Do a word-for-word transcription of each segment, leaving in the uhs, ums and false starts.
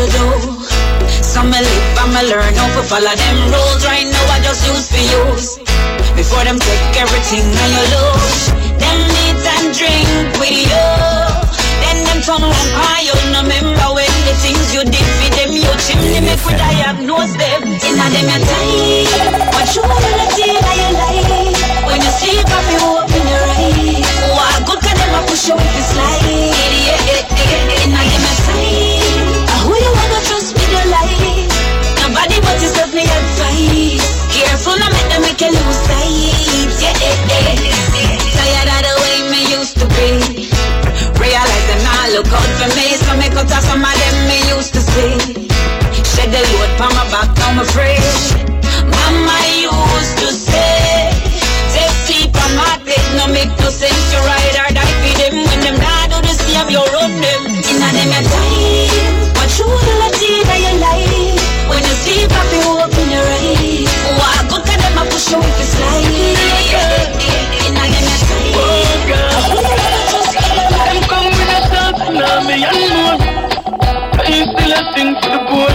to do. So me live and me learn how to follow them rules. Right now I just use for use. Before them take everything and you lose. Them eat and drink with you. Then them turn around and you no remember when the things you did for them. You chimney me could diagnose them. Inna them your time. What you wanna see in your life? When you sleep up you open your eyes. What good can them a push you with this life? Inna them your time. Who you wanna trust with your life? Nobody but yourself me advice. Careful not make them make you lose sight. Yeah, yeah, yeah. Tired of the way me used to be. Realize them not look out for me. So me cut off some of them me used to see. Shed the load from my back, now I'm afraid. Mama used to say, take sleep on my bed, no make no sense. You ride or die for them. When them not do the same, you run them. Inna them your time. What you wanna let in your life? When you sleep up, you open your eyes. What good can them a push you with this life? Inna them your time. Oh God, them come with a dance, now me and more. I still a sing for the boy.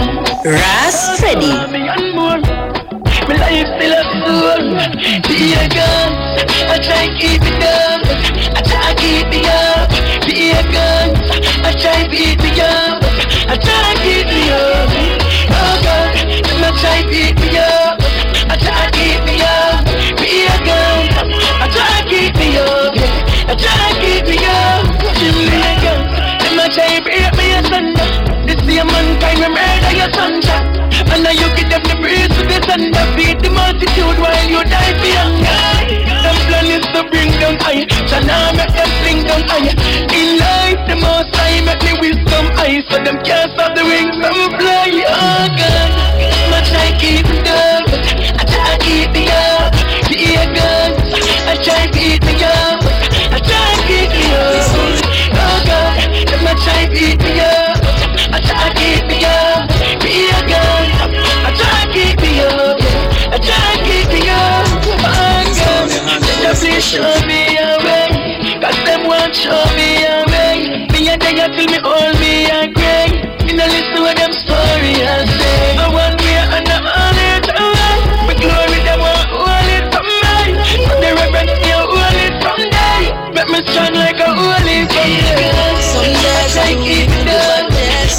Ras Freddy. Me and more. My life still a soul. Be a gun. I try keep it up. I try keep it up. Be a gun. I try beat me up. I try keep me up. Oh God, I try beat me up. I try keep me up. Be a gun. I try keep me up. I try keep me up. Be a gun. Them a try break me asunder. This is a mankind we murder your son, Jack. And now you give them the breeze to the thunder. Feed the multitude while you die for hunger. Them plan is to bring them high. So now make them sing them high. In life, the most high make me wisdom high. So them can't stop the wings and fly. Oh God, I try keep it up. I try keep me up. Be a gun. I try beat me up. I try keep me up. Oh God, them I try beat me up. I try keep me up. Be a gun. I try keep me up. I try keep me up. Oh God, them please show me a way. Cause them won't show me a way. Me and they till me hold me a grey. Me no listen to them story I say. I want me and I own it away. Me glory them won't hold it from me. So they reverence me and hold it from day. Make me strong like a holy from day. Some days I keep it up.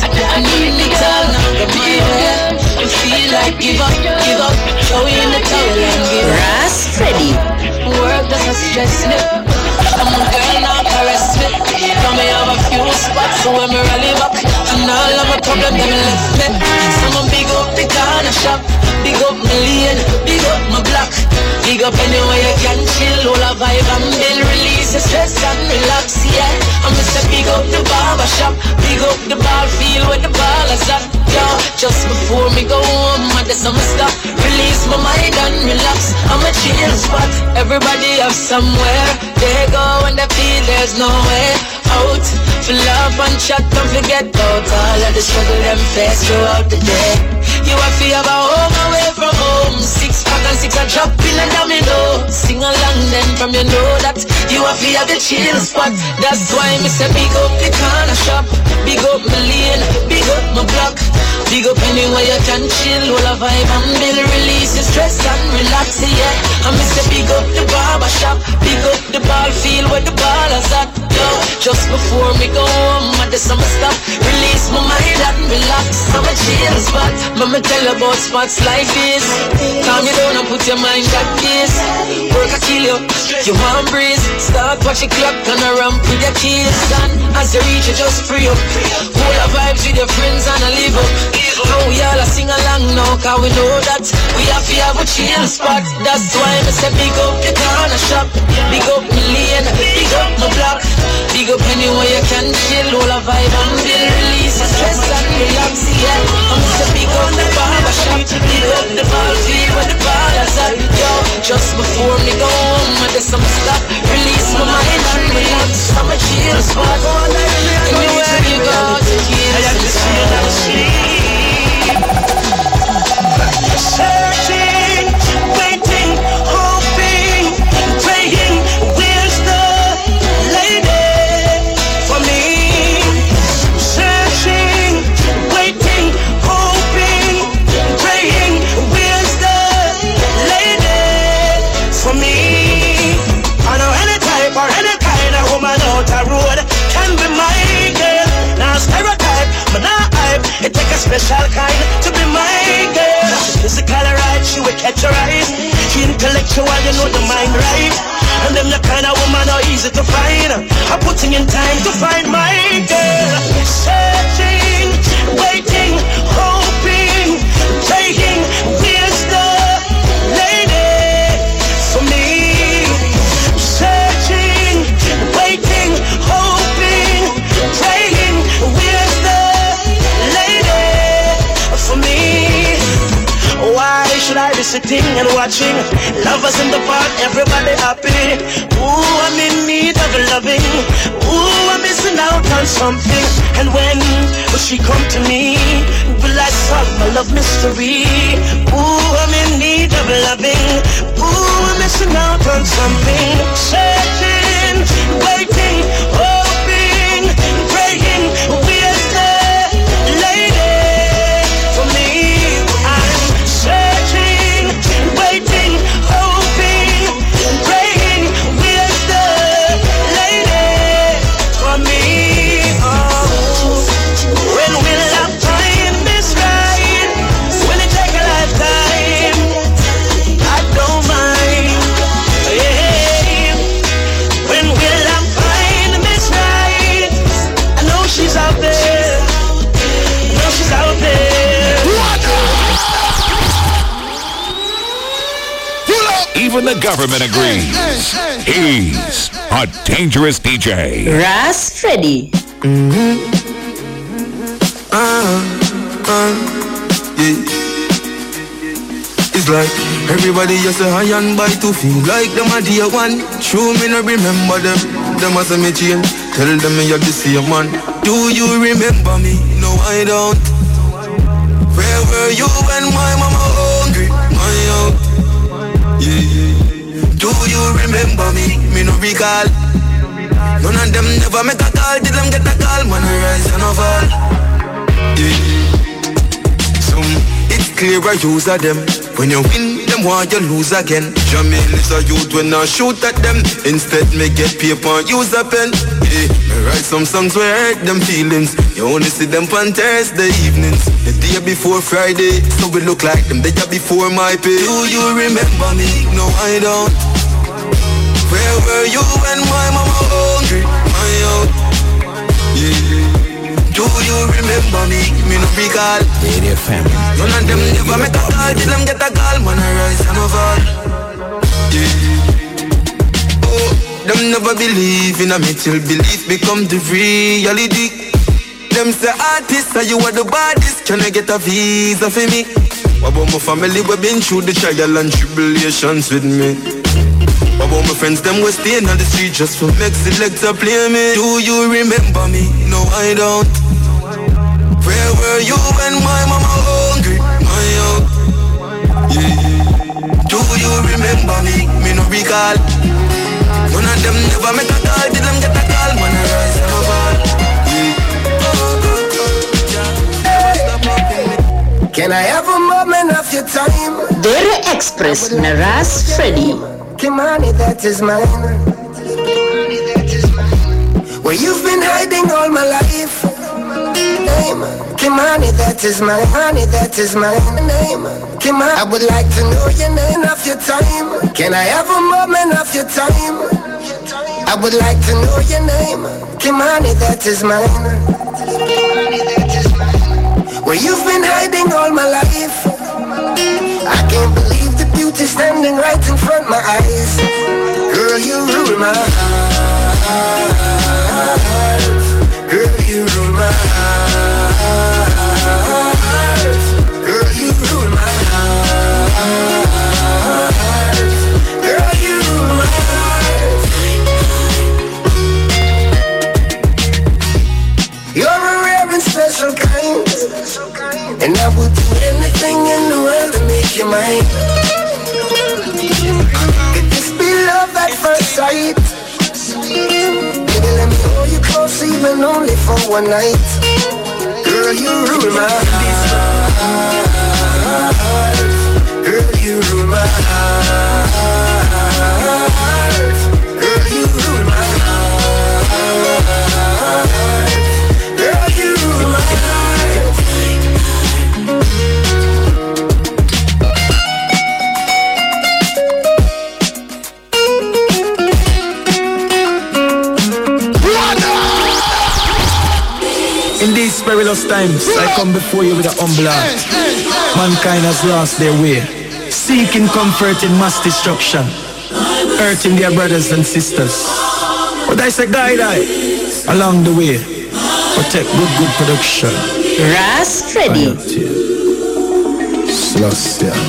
I need me down on the mind. I feel like give up, give up. Throw in the towel and give up. Ras Freddy. Work doesn't stress me. I'm a girl now caress me. Now me have a few spots so when me rally back. And all of my problems them left me. So I'm big up the corner shop. Big up my lane, big up my block. Big up anywhere you can chill. All a vibe and build, release the stress and relax, yeah. I'm Mister Big up the barber shop. Big up the ball field where the ball is at. Yo, just before me go home, I just I'ma stop. Release my mind and relax. I'm a chill spot. Everybody have somewhere they go when they feel there's no way out. For love and chat, don't forget about all of the struggle them face throughout the day. You have to have a home away from home. Six pack and six a drop in a domino. Sing along then from you know that you have to have the chill spot. That's why me say big up the corner shop. Big up my lane, big up my block. Big up anywhere you can chill. All a vibe and build, release the stress and relax, yeah. I me say big up the barber shop. Big up the ball field where the ball is at. Yo, just before me go home, I just I'ma stop. Release my mind and relax. I'm a chill spot. Mama tell you about spots like this. Calm you down and put your mind at peace. Work a kill you, you want breeze. Start watch the clock and a ramp with your keys. And as you reach you just free up. Hold the vibes with your friends and a live up. Now we all a sing along now, cause we know that we have to have a chill spot. That's why I say big up the corner shop. Big up my lane, big up my block. Big up anywhere you can chill. All a vibe and build, release the stress and relax, yeah. I'm say big up the barber shop. Big up the ball field where the ball is at. Yo, just before me go home, I just I'ma stop. Release my mind and relax. I'm a chill spot. Anywhere you go, to kill. I have to see another sleep. Searching, waiting, hoping, praying. Where's the lady for me? Searching, waiting, you while you know the mind right. And them the kind of woman are easy to find. I'm putting in time to find my girl. Searching, waiting, hoping, praying. Where's the lady for me? Searching, waiting, hoping, praying. Where's the lady for me? Why should I be sitting and watching lovers in the park, everybody happy? Ooh, I'm in need of loving. Ooh, I'm missing out on something. And when will she come to me? Will I solve my love mystery? Ooh, I'm in need of loving. Ooh, I'm missing out on something. Searching, waiting, hoping, praying. Where's the lady for me? I'm searching, waiting, hoping, praying. Where's the lady for me? Oh, when will I find this right? Will it take a lifetime? I don't mind. Yeah. When will I find this right? I know she's out there. I know she's out there. Even the government agrees. He's a dangerous D J. Ras Freddy. Mm-hmm. Uh, uh, yeah. It's like everybody just a high and by to feel like them a dear one. Show me no remember them. Them as a me change. Tell them me you're the same man. Do you remember me? No, I don't. Where were you when my mama hungry? My out. Yeah, yeah. Do you remember me? Me no recall. None of them never make a call. Did them get a call? Man, I rise and I fall. Yeah. Some, it's clear I use of them. When you win, them want you lose again. Jamil is a youth when I shoot at them. Instead, me get paper and use a pen. Yeah. Me write some songs where I hurt them feelings. You only see them on Thursday evenings. The day before Friday, so we look like them the day before my pay. Do you remember me? No, I don't. Where were you when my mama hungry? My out. Yeah. Do you remember me? Me no recall. Radio family. None of them never make a call. Till them get a call. Man, I rise and I fall. Yeah. Oh, them never believe in a me till belief become the reality. Them say artists, say you are the baddest. Can I get a visa for me? What about my family? We been through the trial and tribulations with me. What about my friends? Them we staying on the street just for make selector play me. Do you remember me? No, I don't. Where were you when my mama hungry? My out. Yeah. Do you remember me? Me no recall. None of them never make a call. Did them get a call? Man, I rise and I fall. Yeah. Can I have a moment of your time? Dere Express na Ras Freddy. Kimani, that is mine. Where you've been hiding all my life. Name Kimani, that is my honey, that is my name. Kimani, I would like to know your name of your time. Can I have a moment of your time? I would like to know your name. Kimani, that is mine. Where you've been hiding all my life. I can't believe the beauty standing right in front of my eyes. Girl, you rule my heart. Girl, you rule my heart. Girl, you rule my heart. Girl, you rule my heart. You're a rare and special kind, and I would do anything in the world to make you mine. Could this be love at first sight? Baby, let me hold you close even only for one night. Girl, you rule my heart. Girl, you rule my heart. Girl, you rule my heart. Girl, you rule my heart. In these perilous times, I come before you with a humble heart. Mankind has lost their way, seeking comfort in mass destruction, hurting their brothers and sisters. But I say, guide I along the way, protect good, good production. Ras Freddy. Sloss, yeah.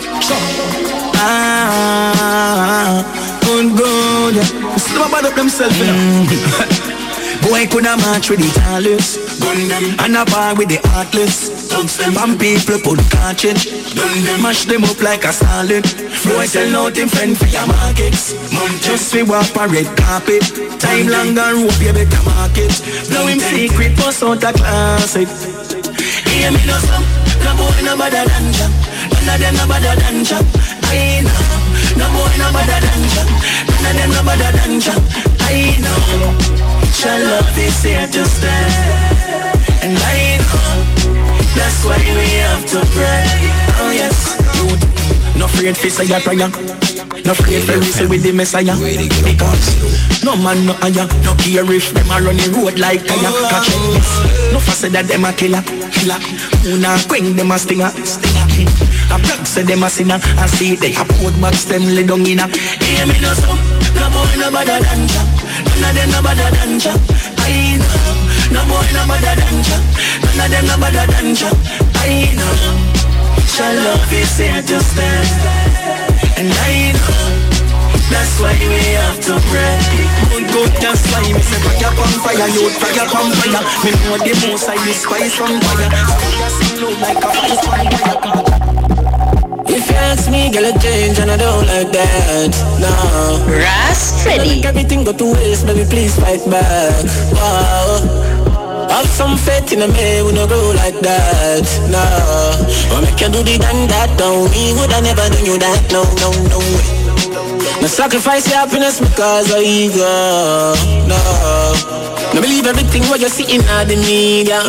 Ah, good, good, yeah. Still about up themselves, you know. Boy coulda march with the tallest, and a bar with the heartless. Some people put cartridge, mash them up like a salad. Boy sell out them friend for your markets. Just we walk a red carpet. Time long and rope you better market. Blow him secret, bust out a classic. Hear me no some, no boy no better than jam. None of them no better than jam. I know, no boy no better than jam. None of them no better than jam. I know. Your love is here to stay, and I know that's why we have to pray. Oh yes, no afraid face of your prayer, no afraid to wrestle with the Messiah. Because no man no higher, no care if them a running road like tire. Catch this, no faster that them a killer, killer. Who na queen them a stinger, stinger. A black say them a sinner, and see they a put max them lay down inna. Hear me no some, no boy no better than jam. None of them no better than jam. I know, no boy no better than jam. None of them no better than jam. I know, your love is here to stay, and I know that's why we have to pray. Good, good, that's why me say fire on fire, you fire on fire. Me know the most I despise from fire. I sing low like a fire on fire. If you ask me, girl, I change and I don't like that, no. Ras Freddy. Everything go to waste, baby, please fight back. Wow. Have some faith in me, we no go like that, no. Or make you do the done that, don't me, would I never do you that, no, no, no way. No sacrifice your happiness because of ego, no. No believe everything what you see in the media.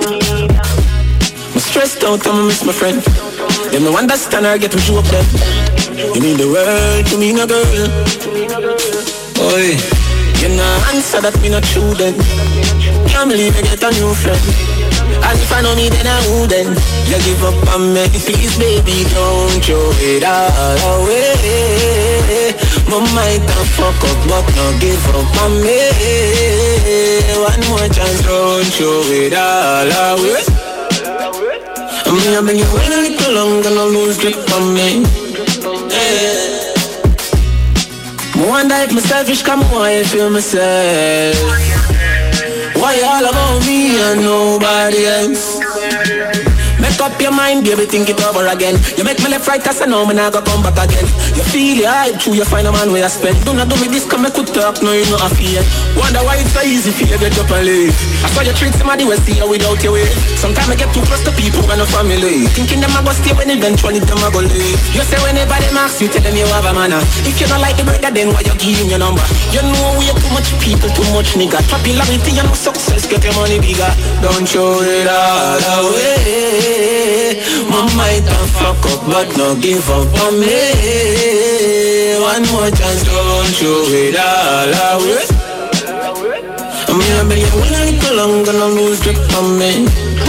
I'm stressed out, I'm miss my friend. Them no understand or get to show up them. You mean the world to me, no girl. Oi, you know answer that me not true then. Can't believe I get a new friend. And if I know me then I wouldn't. You give up on me, please baby don't throw it all away. My might have fuck up but no give up on me. One more chance, don't throw it all away. I mean, I've been here waiting a little longer, no lose grip on me. Yeah. I wonder if my selfish come why I feel myself. Why all about me and nobody else? Make up your mind, baby, think it over again. You make me left right, cause I know me not gonna come back again. You feel your hype, true, you find a man where I spend. Do not do me this, come make you talk, no, you know I feel. Wonder why it's so easy for you to get up and leave. I saw you treat somebody who see you without your way. Sometimes I get too close to people and no family. Thinking them I go stay when eventually them I go leave. You say whenever they ask you, tell them you have a manner. If you don't like the brother, then why you give him your number? You know we have too much people, too much nigga. Popularity and no success, get your money bigger. Don't show it all away. My might have fuck up, but no give up on me. One more chance, don't show it all away. I mean, I've been here a little longer, no lose grip on me.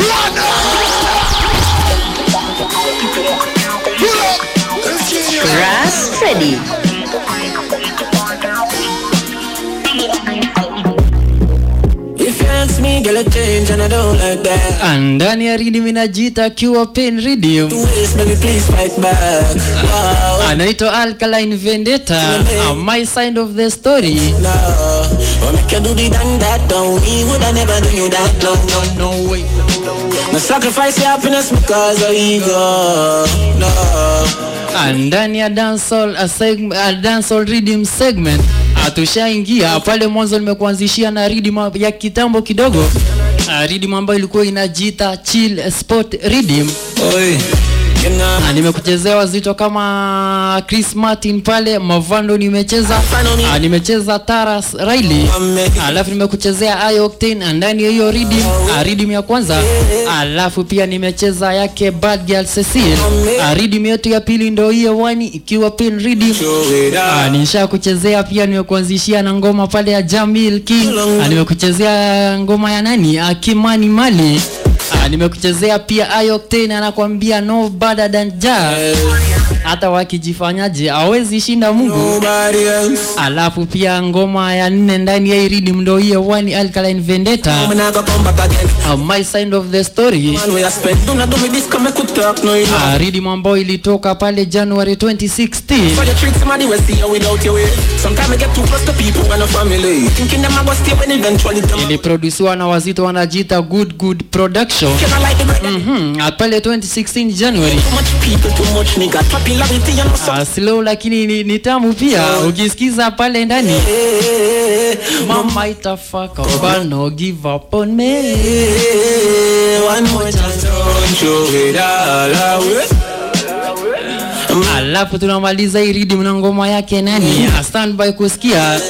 Ras Freddy. Me, girl, I change and I don't like that. And ndani ya Rhythm inajiita akiwa Pain Rhythm. Baby, please fight back. Wow. Anaitwa Alkaline Vendetta. uh, My side of the story. No, or make you do the done that, don't we would I never do you that, no, no, no way. No sacrifice your happiness because of ego, no. Ndani ya dancehall a segment, a dancehall rhythm segment. Atushaingia pale mwanzo nimekuanzishia na rhythm ya kitambo kidogo. Uh, rhythm ambayo ilikuwa inajiita Chill Spot Rhythm. Oi. Na nimekuchezea wazito kama Chris Martin pale, Mavando nimecheza, ah, nimecheza Taras Riley, alafu nimekuchezea High Octane ndani ya hiyo rhythm, ah, rhythm ya kwanza, alafu pia nimecheza yake Bad Girl Cecile, ah, rhythm yetu ya pili ndio hiyo wani ikiwa pin rhythm. Ah, nishakuchezea pia nimekuanzishia na ngoma pale ya Jamil King, ah, nimekuchezea ngoma ya nani, ah, Kimani Mali. Ah, nimekuchezea pia High Octane anakuambia no better than Jah. Hata wakijifanyaje hawezi shinda Mungu. Alafu pia ngoma ya nne ndani ya rhythm ndio hiyo One Alkaline Vendetta, uh, My Side of the Story. Ah, rhythm ambayo ilitoka pale January twenty sixteen. Iliproduciwa na wazito wanajiita Good Good Production. Mhm, pale twenty sixteen January. Ah, slow lakini ni, ni tamu pia ukisikiza pale ndani. Mama itafaka but no give up on me. One more chance, don't show it all away. Alafu tunamaliza hii rhythm na ngoma yake nani, a stand by kusikia.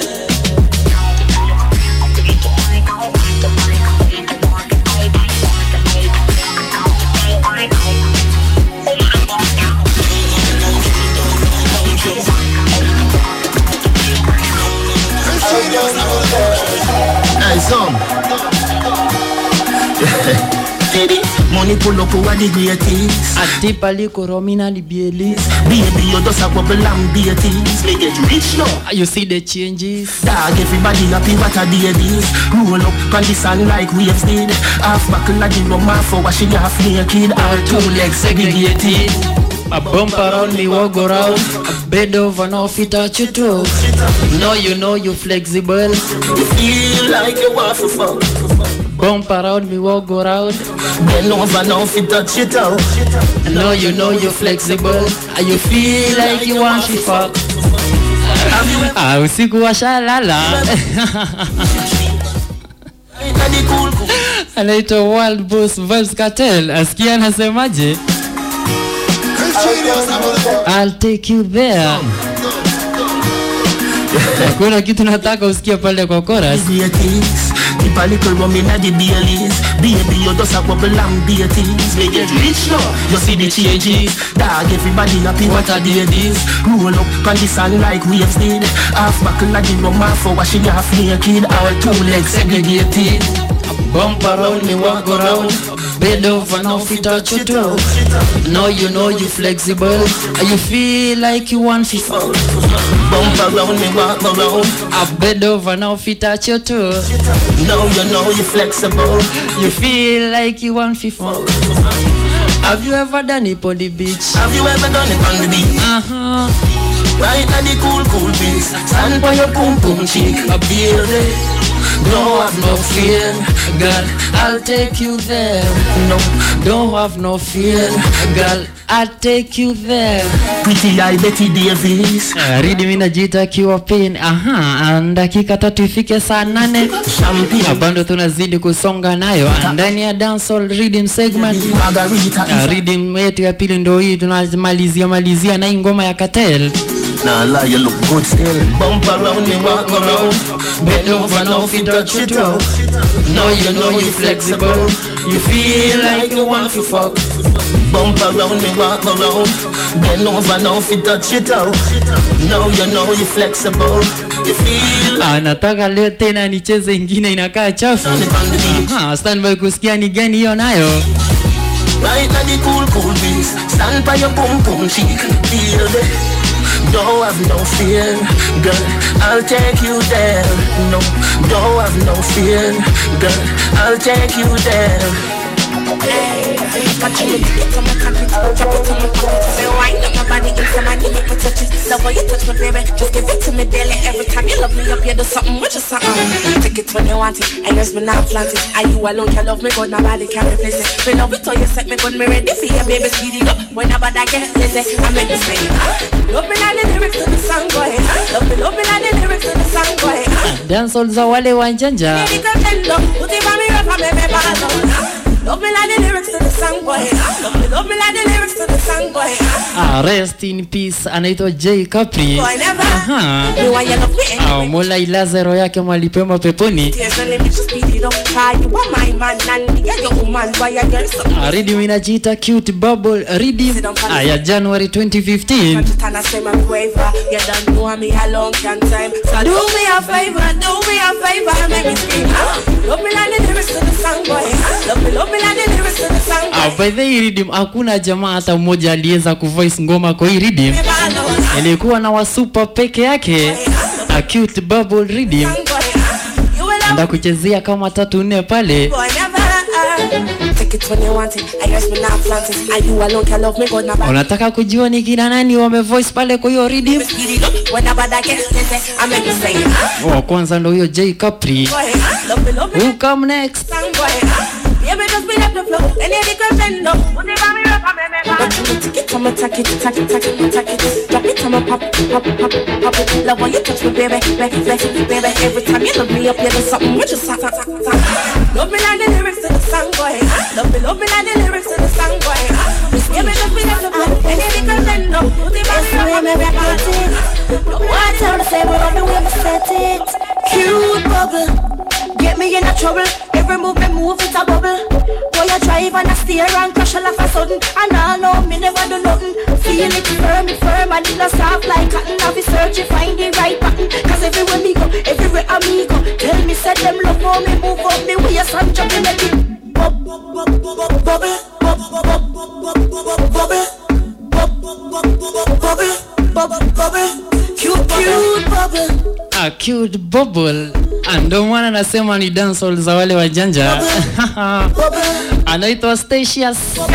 Money pull up over the greatest. Atipa liko Romina ni Bielis. Baby, you just a bubble and beaties. Make it rich now. You see the changes. Dog, everybody happy what a day this. Roll up on the sun like waves did. Half buckle like the rum for washing half naked. Our two legs segregated. A bump around me, walk around. A bed over, no fit touch you too. No, you know you flexible. You feel like you want to fuck. Bump around me, walk around. Bend over, no fit touch you too. No, you know you flexible. And you feel like you want to fuck. Ah, usiku wa shalala. Anaitwa World Boss Vibes Cartel. Asikia anasemaje? I'll take you there. Kuna kitu nataka usikie pale kwa chorus. Keep a little rum in the dailies. Baby, you just a bubble and beaties. Make it rich now. You see the changes. Dog, everybody happy what a day this. Roll up on the sun like waves did. Half buckle like the rum for washing half naked. Our two legs segregated. Bump around me, walk around. Bend over, no fit touch you too. No, you know you flexible. You feel like you want to fuck. Bump around me, walk around. I bend over, no fit touch you too. No, you know you flexible. You feel like you want to fuck. Have you ever done it on the beach? Have you ever done it on the beach? Uh-huh. Right at the cool, cool breeze. Stand by your boom, boom cheek. A beauty. Don't have no fear, girl, I'll take you there. No, don't have no fear, girl, I'll take you there. Pretty eye Betty Davis. Uh, Ridi mina jita kiwa pin. Aha, dakika tatu ifike saa nane. Champagne. Bando tunazidi kusonga nayo ndani ya dancehall rhythm segment. Uh, rhythm yetu ya pili ndio hii tunamalizia malizia na ngoma ya Cartel. Nah, lie, you look good still. Bump around me, walk around. Bend over, no fit touch you too. No, you know you flexible. You feel like you want to fuck. Bump around me, walk around. Bend over, no fit touch you too. No, you know you flexible. You feel. Ah, nataka leo tena nicheze ingine inakaa chafu. Ah, stand by kusikia ni gani hiyo nayo. Right at the cool, cool breeze. Stand by your boom, boom cheek. Feel it. Don't have no fear, girl, I'll take you there. No, don't have no fear, girl, I'll take you there. Hey, got you get on my cockpit, drop it on my pocket. Say wind up my body, get some money, make me touch it. Love how you touch me, baby, just give it to me daily. Every time you love me up, you do something with your something. Take it when you want it, and yours me not plant it. And you alone can love me good, nobody can replace it. Me love it till you set me good, me ready for you, baby, speed it up. Whenever I get lazy, I make me say, love me like the lyrics to the song, boy. Love me, love me like the lyrics to the song, boy. Dancehall za wale wanjanja. Baby, girl, tell love, put it on me up, and make me ball. love me like the lyrics to the song, boy. Love me, love me like the lyrics to the song, boy. Ah, rest in peace. Anaitwa J Capri. Boy, never. Aha. You want your love me Ah, Mola Ilazaro yake mwalipema peponi. Tears and let me just speed it up. Cause you are my man and you're your woman. Why you girl so? Ah, Rhythm inajiita Cute Bubble Rhythm. Ah, ya January twenty fifteen. And I say my quaver. You don't know me a long can time. So do me a favor, do me a favor, make me scream. Love me like the lyrics to the song, boy. Love me, love me like the lyrics to the song, boy. Ah, by the way, Rhythm hakuna jamaa hata mmoja aliweza kuvoice ngoma kwa hii Rhythm. Ilikuwa na wasupa peke yake. A Cute Bubble Rhythm. Nda kuchezea kama tatu nne pale. Take it when you want it. I guess me not plant it. And you alone can love me good na bad. Unataka kujua ni kina nani wame voice pale kwa hiyo Rhythm? When I bad I get it, I make you say it. Oh, kwanza ndo hiyo J Capri. Love me, love me. Who come next? Yeah, me just be left the flow. Any of the girls bend up. But you need to get on my tack it, tack it, tack it, tack it. Drop it on my pop, pop, pop, pop it. Love when you touch me, baby, baby, baby, baby. Every time you love me up, you do something with your sock, sock, sock, sock. Love me like the lyrics to the song, boy. Love me, love me like the lyrics to the song, boy. Yeah, me just be left the flow. Any of the girls bend up. That's the way me repeat it. No one tell me say we love the way me set it. Cute bubble. Get me in a trouble. Every move me move it's a bubble. Boy I drive and I steer and crash all of a sudden. And I know me never do nothing. Feel it firm, it firm and it not soft like cotton. I'll be searching, find the right button. Cause everywhere me go, everywhere I me go. Tell me said them love for me, move up me way a sun jumping at it. Bubble, bubble, bubble, bubble, bubble, bubble, cute, cute bubble. A Cute Bubble. Ando mwana nasema ni dancehall za wale wajanja. Anaitwa Statius.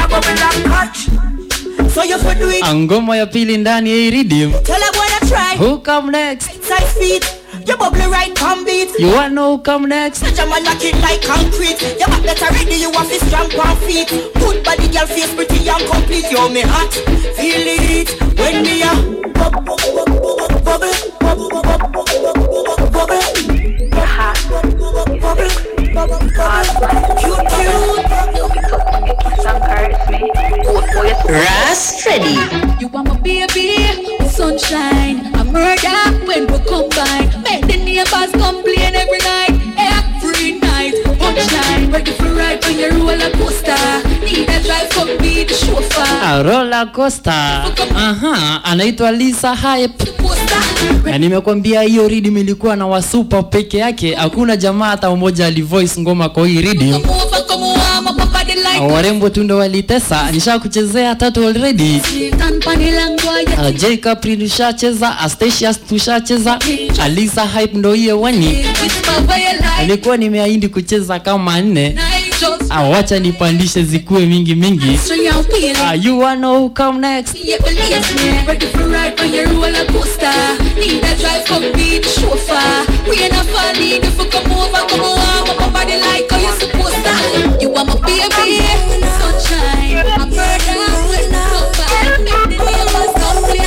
Ngoma ya pili ndani ya Rhythm. Who come next? You bubble right on beat. You wanna know who come next? Jam and knock it like concrete. You back that already, you have to strong on feet. Good body, girl, face pretty and complete. You me hot, feel it when me a bubble, bubble, bubble, bubble, bubble. You hot, bubble, bubble, bubble, cute, cute. Some curse me. Ras Freddy. You want my baby, sunshine, a murder when we combine. Make the neighbors complain every night, every night. Punchline, ready for ride on your roller coaster. Need a drive for me, the chauffeur. A roller coaster. Aha, anaitwa Lisa Hype. Na nimekwambia hiyo Rhythm ilikuwa na wasupa peke yake. Hakuna jamaa hata mmoja alivoice ngoma kwa hii Rhythm. Warembo tu ndo walitesa. Nisha kuchezea tatu already. uh, J Capri tushacheza, Astasius tushacheza, Lisa Hype ndo hiyo wani. Alikuwa nimeahidi kucheza kama nne. Ah, wacha nipandishe zikuwe mingi mingi. Ah, you wanna know who come next? Ready for ride on your roller coaster. Need a drive for me, the chauffeur. We ain't a fall, need if you come over, come over, my body like how you supposed to. You want my baby, sunshine, a murder, with cover. Make the neighbors complain.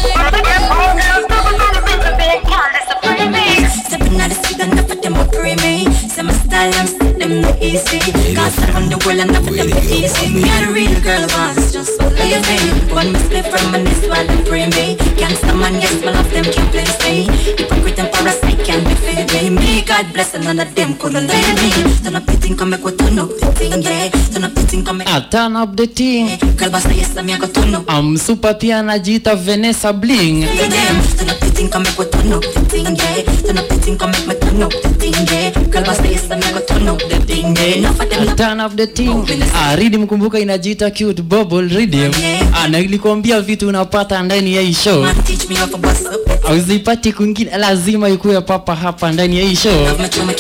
Stepping out the street and never them up for me. Say my style and set them no easy. Cause around the world and never them no easy. Me a real girl boss, just believe me. One me split from my nest while them pray me. Gangsta man, yes, my love them can't please me. Hypocrite and parasite can't be fed me. Me, God bless and none of them couldn't leave me. Turn up the thing, come make we turn up the thing, yeah. Turn up the thing, come make Ah, turn up the thing. Girl boss, yes, I'm here go turn up. Um, super pia anajiita Vanessa Bling. Turn up the thing, come make we turn up the thing, yeah. Turn up the thing, come make me turn up the thing, yeah. Girl boss, yes, I'm here go turn up the thing, yeah. Enough of them. Turn up the thing. Ah, Rhythm kumbuka inajiita Cute Bubble Rhythm. Ah, na nilikwambia vitu unapata ndani ya hii show. Uzipati kwingine, lazima ikuwe papa hapa ndani ya hii show.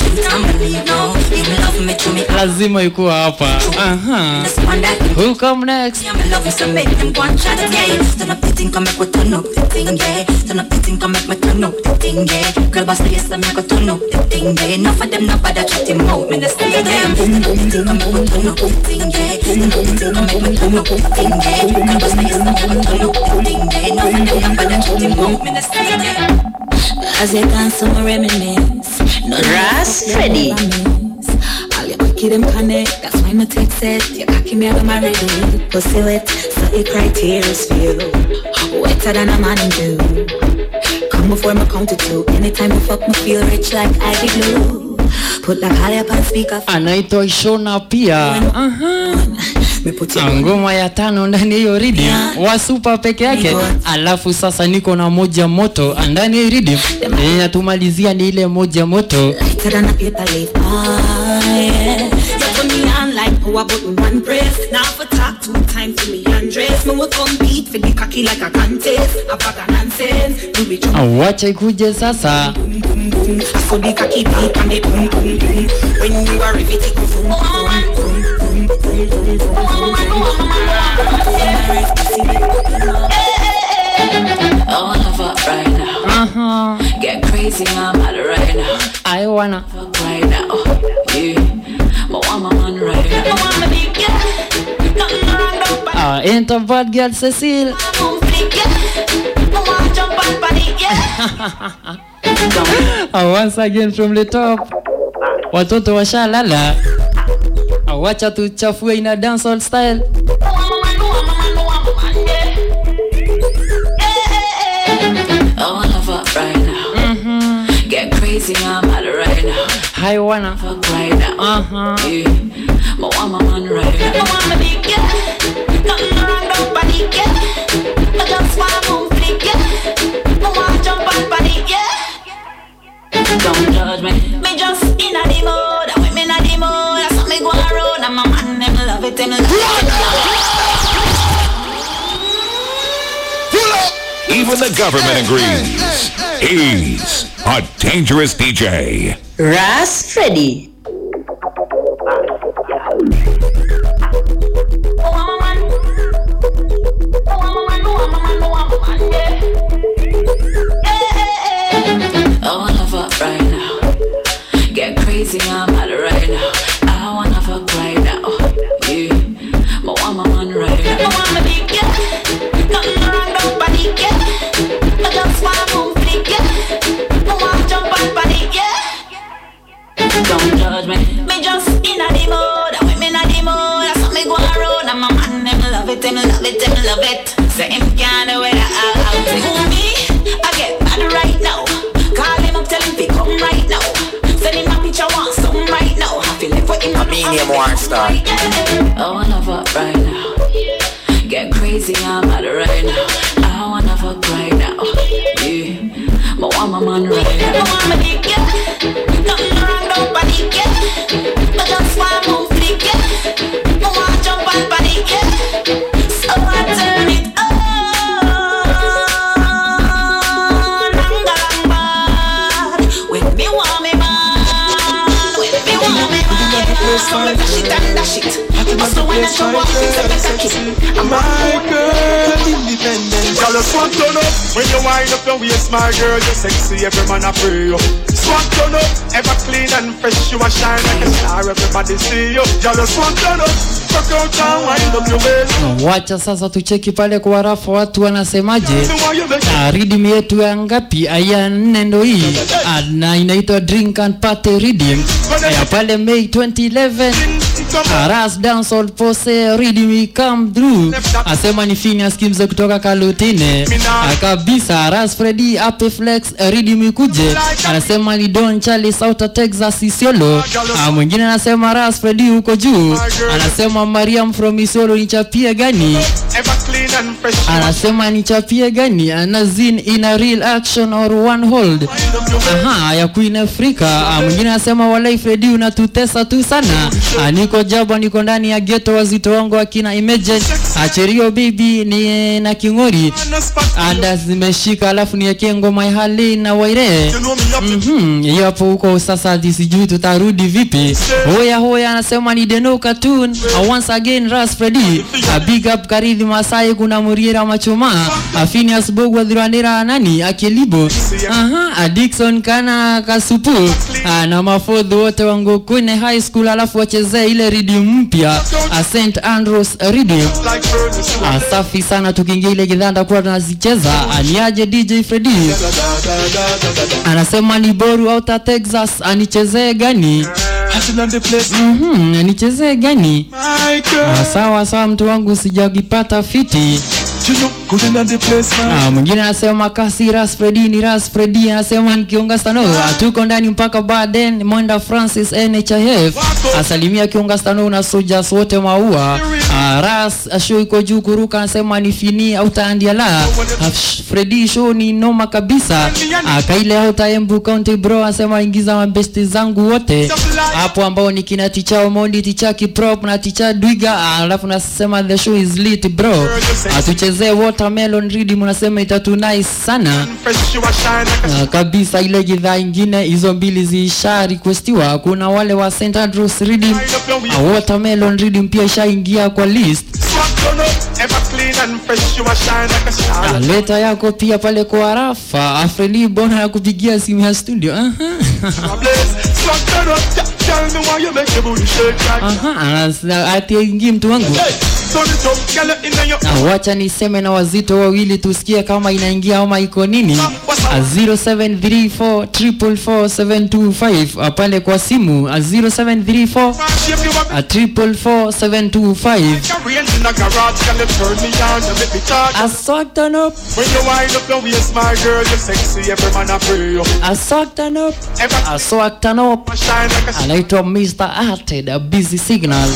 Lazima ikuwe hapa. Aha. Who come next? As they dance, some reminisce. Ras Freddy. All your cocky them connect. That's why my text said, you cocky me out of my ready. Pussy wet, so it cry tears for you. Wetter than a man do. Come before me count to two. Anytime you fuck me feel rich like Ivy Blue. Put the collar up and speaker. Anaitwa Ishona pia. Aha. Ngoma ya tano ndani hiyo rhythm wa super peke yake. Alafu sasa niko na moja moto ndani hiyo rhythm. Yenye tumalizia ni ile moja moto. Like power button one press. Now for talk two times to me undress. Me will compete for the cocky like a contest. A bag of nonsense. Do we jump? Wacha ikuje sasa. So the cocky beat and the boom boom boom. When you are ready to go boom boom boom boom boom I wanna fuck right now. Uh-huh. Get crazy, I'm out right now. I wanna fuck right now. Yeah. But I'm a man right now. I'm a big girl. Nothing wrong, don't panic. Ah, ain't a bad girl, Cecile. I'm a big girl. I wanna jump and panic, yeah. Once again from the top. Watoto washalala. Wacha tuchafue ina dancehall style. I wanna fuck right now. Mm-hmm. Get crazy, I'm out right now. I wanna fuck right now. Uh-huh. Yeah. But I'm a man right now. I'm a big girl. Nothing wrong, don't panic, yeah. I just wanna boom flick, yeah. I wanna jump and panic, yeah. Don't judge me. Me just in a the mode. I went me in a the mode. That's what me go around. I'm a man, them love it, them love it, them love it. Even the government agrees. He's a dangerous D J. Ras Freddy. I wanna fuck right now. Get crazy, I'm out right now. I wanna fuck right now. Yeah, but I'm a man right now. I'm a big girl. Nothing wrong, don't panic, yeah. I just wanna boom flick, yeah. I wanna jump and panic, yeah. Don't judge me. Me just in a the mode. I went me in a the mode. That's what me go around. I'm a man, them love it, them love it, them love it. Say him can't do it, I'll out it. Who me? I get mad right now. Call him up, tell him to come right now. Send him a picture, want some right now. I feel like what him a medium one star. I wanna fuck right now. Get crazy, I'm out right now. I wanna fuck right now. Yeah, but I'm a man right now. I'm a big girl. Nothing wrong, don't panic, yeah. I just wanna move flick, yeah. I wanna jump and panic, yeah. So I turn it on. Long, long, bad. When me want me man. When me want me man. So me dash it and dash it. So when I show up, it's a better kick. I'm my girl, independent. Y'all just want to know. When you wind up your waist, my girl, you're sexy, every man a pray you. Want to know, ever clean and fresh, you a shine like a star, everybody see you. Y'all just want to know. Fuck out and wind up your waist. Wacha sasa tucheki pale kwa rafu watu wanasemaje. Na rhythm yetu ya ngapi? Aya nne ndo hii. Na inaitwa Drink and Party Rhythm. Ya pale May twenty eleven. Ras Dancehall Pose Rhythm come through. Asema ni Phineas Kimze kutoka Kalutine. Kabisa Ras Freddy Ape Flex Rhythm kuje. Anasema ni Don Charlie South Texas Isiolo. Mwingine anasema Ras Freddy huko juu. Anasema Mariam from Isiolo nichapie gani? Anasema nichapie gani? Anazin in a real action or one hold. Aha, ya Queen Africa. Mwingine anasema walai Freddy unatutesa tu sana. Niko jaba niko ndani ya ghetto wazito wangu akina Imagine. Acherio baby ni na Kingori. Anda zimeshika alafu ni yake ngoma ya Hali na Waire. Mhm, hiyo hapo huko sasa sijui tutarudi vipi. Hoya hoya anasema ni Deno Cartoon. Once again Ras Freddy. A big up Karidhi Masai kuna Muriera Machoma. Phineas Bogwa Dhirandera nani Akilibo. Aha, Dickson kana Kasupu. Na mafodho wote wangu kwenye high school alafu wachezea ile rhythm mpya Saint Andrews Rhythm. Safi sana tukiingia ile kidhanda kwa tunazicheza. Aniaje D J Freddy. Anasema ni Boru out Texas anichezee gani? Mhm, nichezee gani? Ah, sawa sawa mtu wangu sijagipata fiti. Ah, mwingine anasema kasi Ras Freddy ni Ras Freddy anasema nikiunga stano tuko ndani mpaka Baden Mwenda Francis N H F asalimia kiunga stano na soldiers wote maua. Ah, Ras show iko juu kuruka anasema ni fini au taandia la Freddy show ni noma kabisa. Ah, Kaile au Taembu County bro anasema ingiza mabesti zangu wote hapo ambao ni kina Ticha Mondi Ticha Kiprop na Ticha Dwiga. Alafu nasema the show is lit bro. Atuchezee Watermelon Rhythm unasema itatu nice sana. Uh, kabisa ile gidhaa ingine hizo mbili zisha requestiwa. Kuna wale wa Saint Andrews Rhythm uh, Watermelon Rhythm pia ishaingia kwa list. Uh, leta yako pia pale kwa Rafa Afreli bona ya kupigia simu ya studio. Aha. Aha, ati ingi mtu wangu. Uh, wacha niseme na wazito wawili tusikie kama inaingia ama iko nini. uh, zero seven three four four four seven two five uh, pale kwa simu uh, zero seven three four four four seven two five. I sucked on up. When you wind up your waist, my girl, you're sexy. Every man I pray. I sucked on up. I sucked on up. Anaitwa Mister Arted, a busy signal.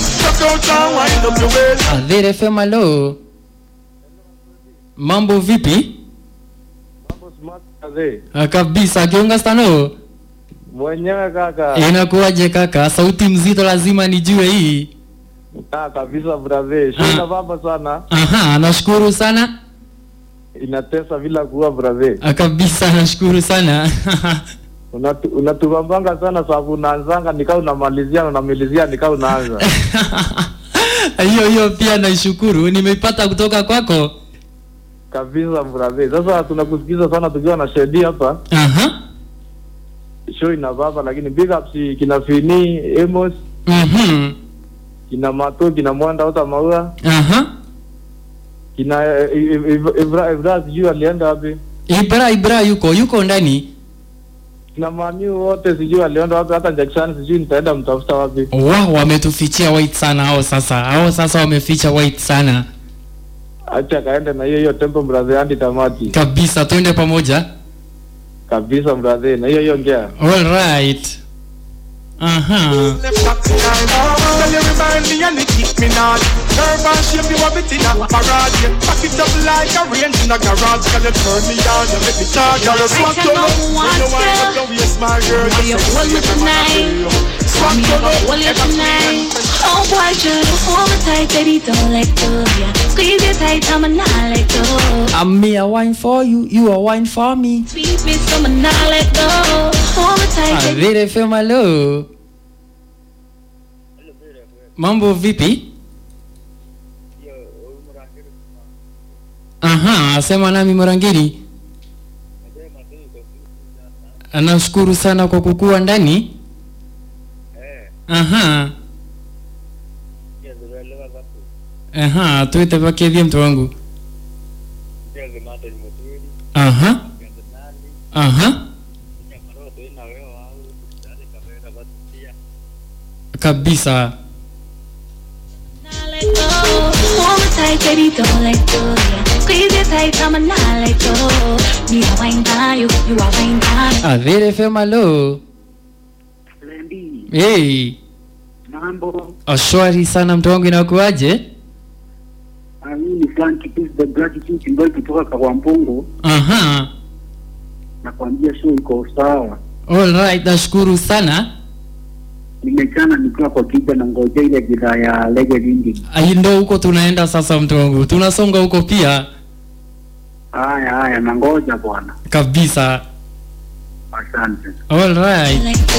Adhere F M hello. Mambo vipi? Mambo smart kaze. Ah, kabisa kiunga stano. Mwenyewe kaka. Inakuaje kaka? Sauti mzito lazima nijue hii. Ah, kabisa brother. Shina baba sana. Aha, nashukuru sana. Inatesa bila kuwa brother. Ah, kabisa nashukuru sana. Unatu, unatubambanga sana sababu unaanzanga nikao unamalizia na unamalizia nikao unaanza. Hiyo hiyo pia naishukuru nimeipata kutoka kwako. Kabisa brother. Sasa tunakusikiza sana tukiwa na Shedi hapa. Aha. Show ina baba lakini big up si kina Fini, Emos. Mhm. Kina Mato, kina Mwanda hata Maua. Aha. Kina Ibra Ibra sijui alienda wapi? Ibra Ibra yuko yuko ndani. Na Manu wote sijui alienda wapi hata Jackson sijui nitaenda mtafuta wapi. Wow, wametufichia white sana hao sasa. Hao sasa wameficha white sana. Acha kaende na hiyo hiyo tempo brother hadi tamati. Kabisa twende pamoja. Kabisa brother na hiyo hiyo ngea. All right. Aha. Oh boy, just hold me tight, baby, don't let go. Yeah, squeeze it tight, I'ma not let go. I'm me a wine for you, you a wine for me. Squeeze me, so I'ma not let go. Hold me tight, baby. Adhere F M hello. Mambo vipi? Aha, sema nami Murangiri. Anashukuru sana kwa kukua ndani. Aha. Aha, tuite baki vya mtu wangu. Aha. Aha. Kabisa. Tight, baby, don't let go. Yeah, squeeze it tight, I'ma not let go. Me a wine by you, you a wine by. Adhere F M hello. Lendi. Hey. Mambo. Ashwari sana mtu wangu inakuaje? Mimi ni Frank Peace the Gratitude Boy kutoka kwa Mpungu. Aha. Nakwambia show iko sawa. All right, nashukuru sana. Nimechana nikiwa kwa kija na ngoja ile bidhaa ya Legend Indie. Ai ndo huko tunaenda sasa mtu wangu. Tunasonga huko pia. Haya haya na ngoja bwana. Kabisa. Asante. All right.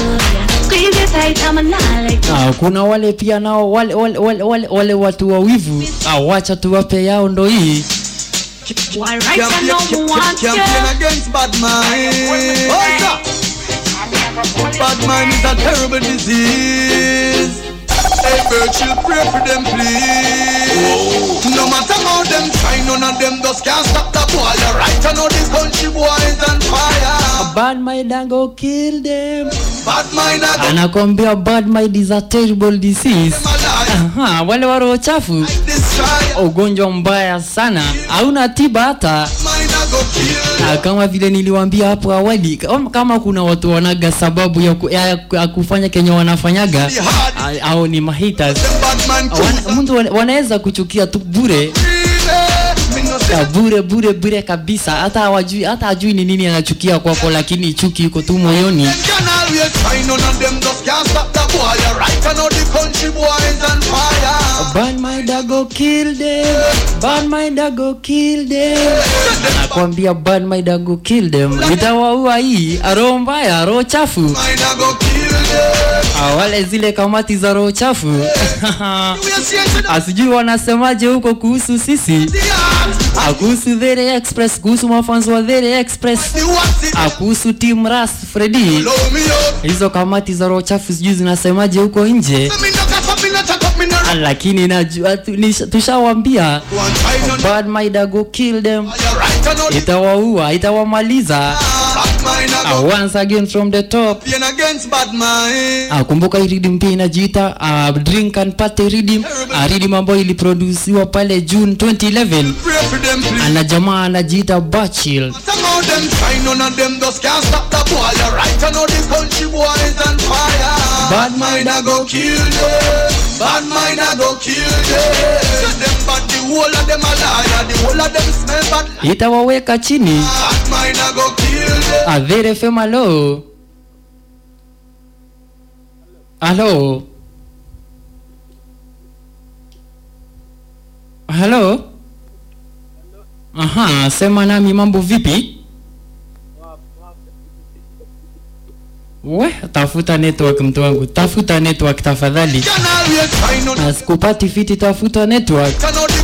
Ah, kuna wale pia nao wale wale wale wale, wale watu wa wivu. Ah, wacha tuwape yao ndo hii. Why right I know want you against bad mind. Bad mind is a terrible disease. Hey Virgil, pray for them please. Whoa. No matter how them try, none of them just can't stop the boy. You're right, I know the country boys on fire. A bad mind and go kill them. Bad mind and go. Anakwambia bad mind is a terrible disease. Aha, wale waro chafu. Ugonjwa mbaya sana. Hauna tiba hata. Kama vile niliwaambia hapo awali, kama kuna watu wanaga sababu ya, ku, ya, ya kufanya kenye wanafanyaga au ni mahaters, wana, mtu wanaweza kuchukia tu bure ya bure bure bure kabisa, hata hawajui hata hajui ni nini anachukia kwako, lakini chuki iko tu moyoni. Burn my dog, go kill them. Burn my dog, go kill them. Nakwambia burn my dog, go kill them. Nitawaua hii roho mbaya, roho chafu. Wale zile kamati za roho chafu. Asijui wanasemaje huko kuhusu sisi. Kuhusu Dere Express, kuhusu mafanzo wa Dere Express, kuhusu Team Ras Freddy. Hizo kamati za roho chafu sijui zinasemaje huko nje. Lakini najua tushawaambia bad mind go kill them. Itawaua, itawamaliza. Uh, once again from the top. Uh, kumbuka hii rhythm pia inajiita uh, Drink and Party Rhythm. Uh, rhythm ambayo iliproduciwa pale June twenty eleven. Ana jamaa anajiita Bachil. Bad mind I go kill them. Bad mind I go kill them. Them bad, the whole of them a liar. The whole of them smell bad. Itawaweka chini. Bad mind I go kill them. A Dere F M, hello. Hello. Hello. Aha, sema nami, mambo vipi? We, tafuta network mtu wangu. Tafuta network tafadhali. Asikupati fiti, tafuta network.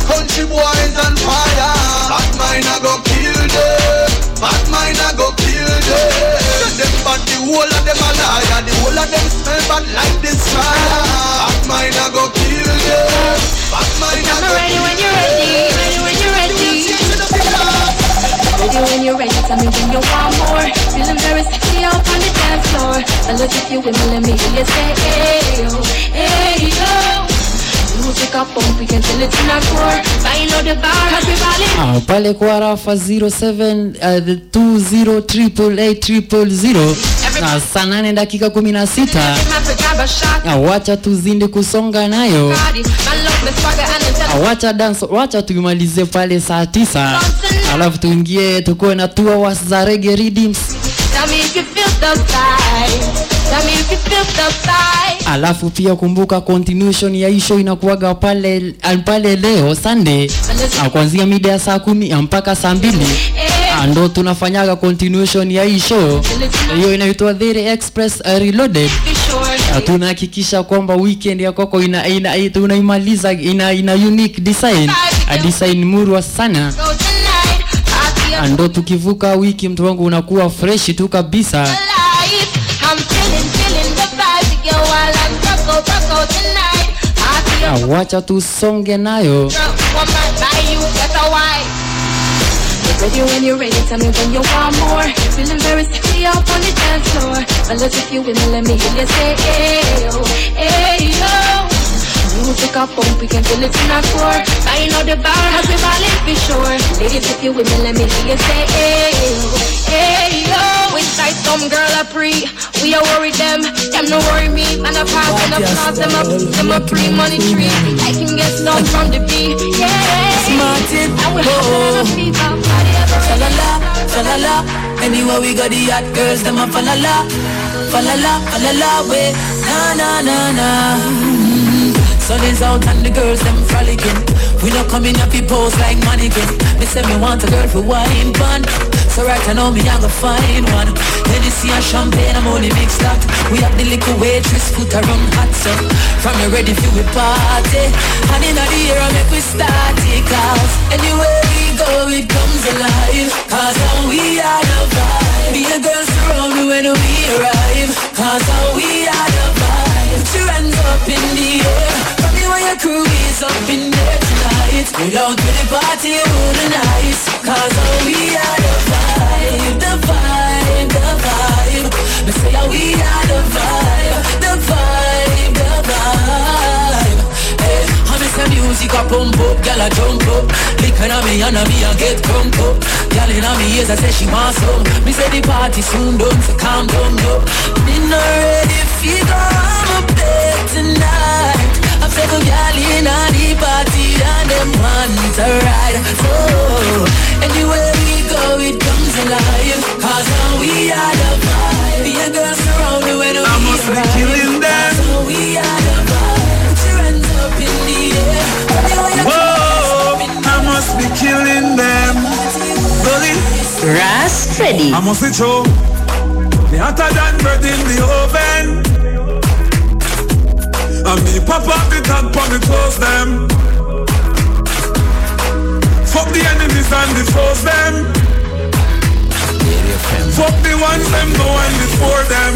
When you're ready, tell me when you want more. Feeling very sexy up on the dance floor. I look at you with me, let me hear you say, hey yo, hey yo. Music up on, we can feel it in our core. I know the bar, cause we ballin'. Ah, pale kwa rafa zero seven two zero triple eight triple zero. Na saa nane dakika kumi na sita. Wacha tuzinde kusonga nayo. Wacha dance, wacha tuimalize pale saa tisa. Alafu tuingie tukoe na two hours za reggae rhythms. Alafu pia kumbuka continuation ya hii show inakuwaga pale pale leo Sunday kuanzia mida ya saa kumi mpaka saa mbili. Ndo tunafanyaga continuation ya hii show. Hiyo inaitwa Dere Express uh, Reloaded. Uh, tunahakikisha kwamba weekend ya koko ina, ina, ina tunaimaliza ina, ina unique design. Uh, design murwa sana. Ndo tukivuka wiki mtu wangu unakuwa fresh tu kabisa. Uh, wacha tusonge nayo. Ready when you're ready, tell me when you want more. Feeling very sexy up on the dance floor. I look at you with me, let me hear you say, hey yo, hey yo. Music up on, we can feel it in our core. I know the bar has been valid for sure. Ladies, if you with me, let me hear you say, hey yo, hey yo. Inside some girl a pre, we a worry them, them no worry me. Man a pass and a pass, them a, them a pre-money tree. I can get some from the beat, yeah. Smarted, oh, falala, falala. Anywhere we go, the hot girls, them a falala, falala, falala, way, na na na na. Sun is out and the girls, them frolicking. We not coming up, we pose like mannequin. Me say me want a girl for wine bun. So right I know me I go find one. Hennessy and champagne, I'm only mixed up. We have the little waitress, put her on hot so. From you ready for we party. And in the air I make we start it. Cause anywhere we go it comes alive. Cause how we are the vibe. Be a girl surround me when we arrive. Cause how we are the vibe. Put your hands up in the air. Spread out to the party all the night. Cause oh, we are the vibe, the vibe, the vibe. Me say oh, we are the vibe, the vibe, the vibe. Hey, I miss the music a pump up, gyal a jump up. Lickin' on me and on me a get crunk up. Gyal inna me ears I say she want some. Me say the party soon done, so calm down up. Me not ready fi go, I'm up there tonight. I say go gyal inna the party and them want to ride. So anywhere we go it comes alive. Cause now we are the vibe. Be a girl surround me when we ride. I must be killing them. Cause now we are the vibe. Put your hands up in the air. Whoa, I must be killing them. Bully Ras Freddy. I must be true. Me hotter than bread in the oven. And me pop up the top on the clothes them. Fuck the enemies and the foes them. Fuck the ones them no one before them.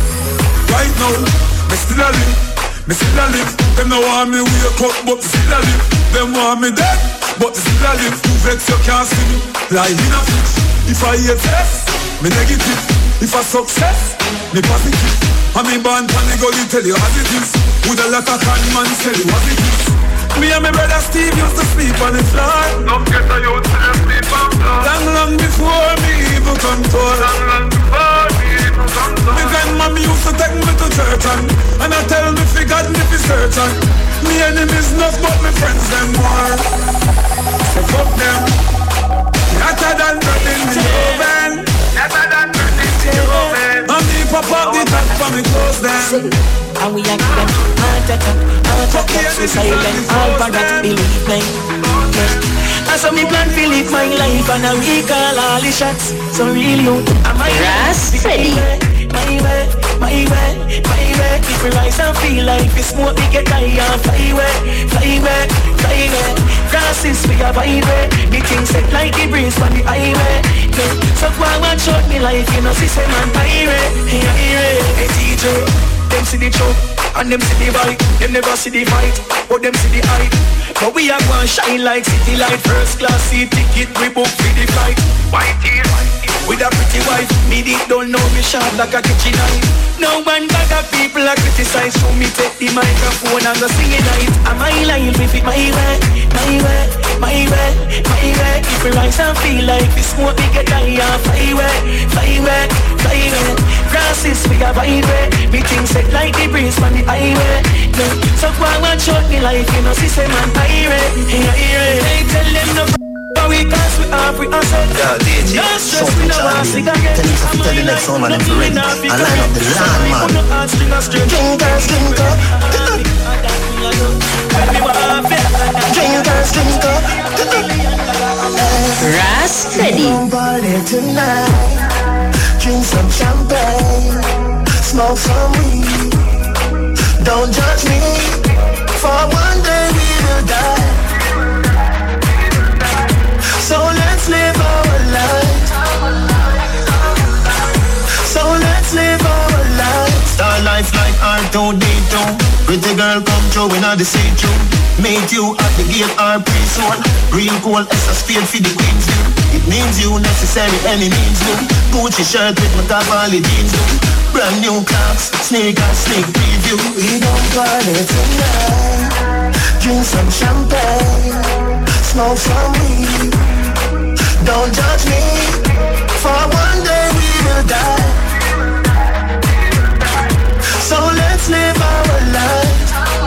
Right now, me still a live. Me still a live. Them no want me wake up, but me still a live. Them want me dead, but me still a live. You vex you can't see me, like in a fridge. If I hate test, me negative. If I success, me positive. And me born pan the gully tell you as it is. With a lot of con man tell you as it is. Me and my brother Steve used to sleep on the floor. Don't get a youth to sleep on the floor. Long, long before me even come to Long, long before me even come to Me grandmama used to take me to church and And I tell me fi God me fi search and me enemies enough but me friends them more. So fuck them. Hotter than bread in the oven. Hotter than bread in the oven. And me pop up the top for me close them. And we are give them heart attack, heart attack, suicide and all for that, believe me. And so me plan to live my life and I recall all the shots. So really, am I Ras Freddy? My way, my way, my way. If we rise and feel like we smoke, we get high and fly away, fly away, fly away. Crosses we a vibrate, the things set like the breeze on the highway. Yeah. So go and watch out me life, you know, see say man pirate, pirate. Hey D J. Them see the choke, and them see the vibe. Them never see the fight, but them see the hype. But we are gonna shine like city light. First class seat ticket, we book for the flight. White tears, with a pretty wife. Me deep don't know me sharp like a kitchen knife. No one bag of people are criticize. So me take the microphone and go sing it night. Am I live if it my way, my way, my way, my way. If we rise and feel like we smoke, we get high and fly away, fly away, fly away. Grasses we a vibrate, me things set like the breeze on the highway. Yeah. So go and watch out me life, you know, see say man pirate, yeah, yeah. They tell them no but we cause we have we answer. Yeah, D J, no stress, we no want to get. Tell him to tell the next one man to ready. And line up the land man. Drinkers, drink up. Drinkers, drink up. Ras Freddy. Party tonight. Drink some champagne. Smoke some weed. Don't judge me. For one day we will die. So let's live our life. So let's live our life. Star life like R two D two. Pretty girl come through in all the see-through. Meet you at the gate or pre-soul. Real cool S a spade for the queen's view. It means you necessary any means do. Gucci shirt with my Cavalli jeans do. Brand new clocks, sneakers, sneak preview. We gon' party tonight. Drink some champagne. Smoke some weed. Don't judge me. For one day we will die. So let's live our life.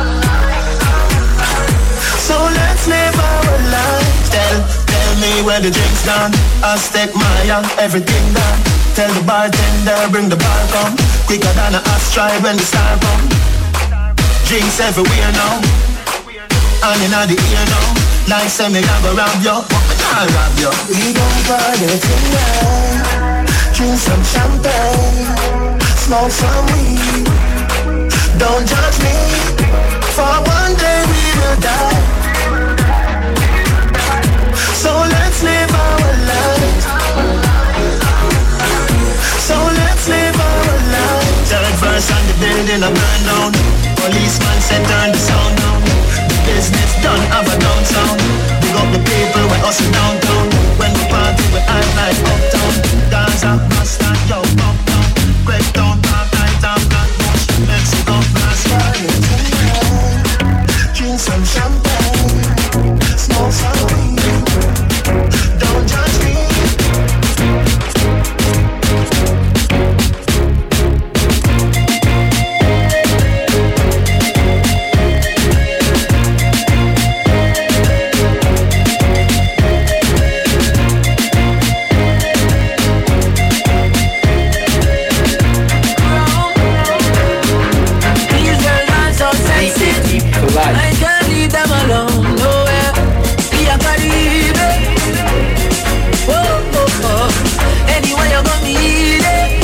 So let's live our life. Tell, tell me where the drink's gone. Aztec Maya, everything done. Tell the bartender bring the bar come. Quicker than a asteroid when the star come. Drinks everywhere now. And in the ear now. Like say me I go rob you, but me can't rob you. We gon' party tonight. Drink some champagne. Smoke some weed. Don't judge me. For one day we will die. So let's live our life. So let's live our life. Third verse on the building I burn down. Policeman said turn the sound down. business done, have a downtown. Big up the people, we hustle downtown. When we party, we act like uptown. Gaza, Rasta, yo, uptown. Great down, park, night, town, Flatbush, Mexico, Flashlight. Drink some champagne, smoke some weed. Don't judge me. I can't leave them alone, nowhere. See a Caribe. Whoa, whoa, whoa. Anyway, you're gonna need it.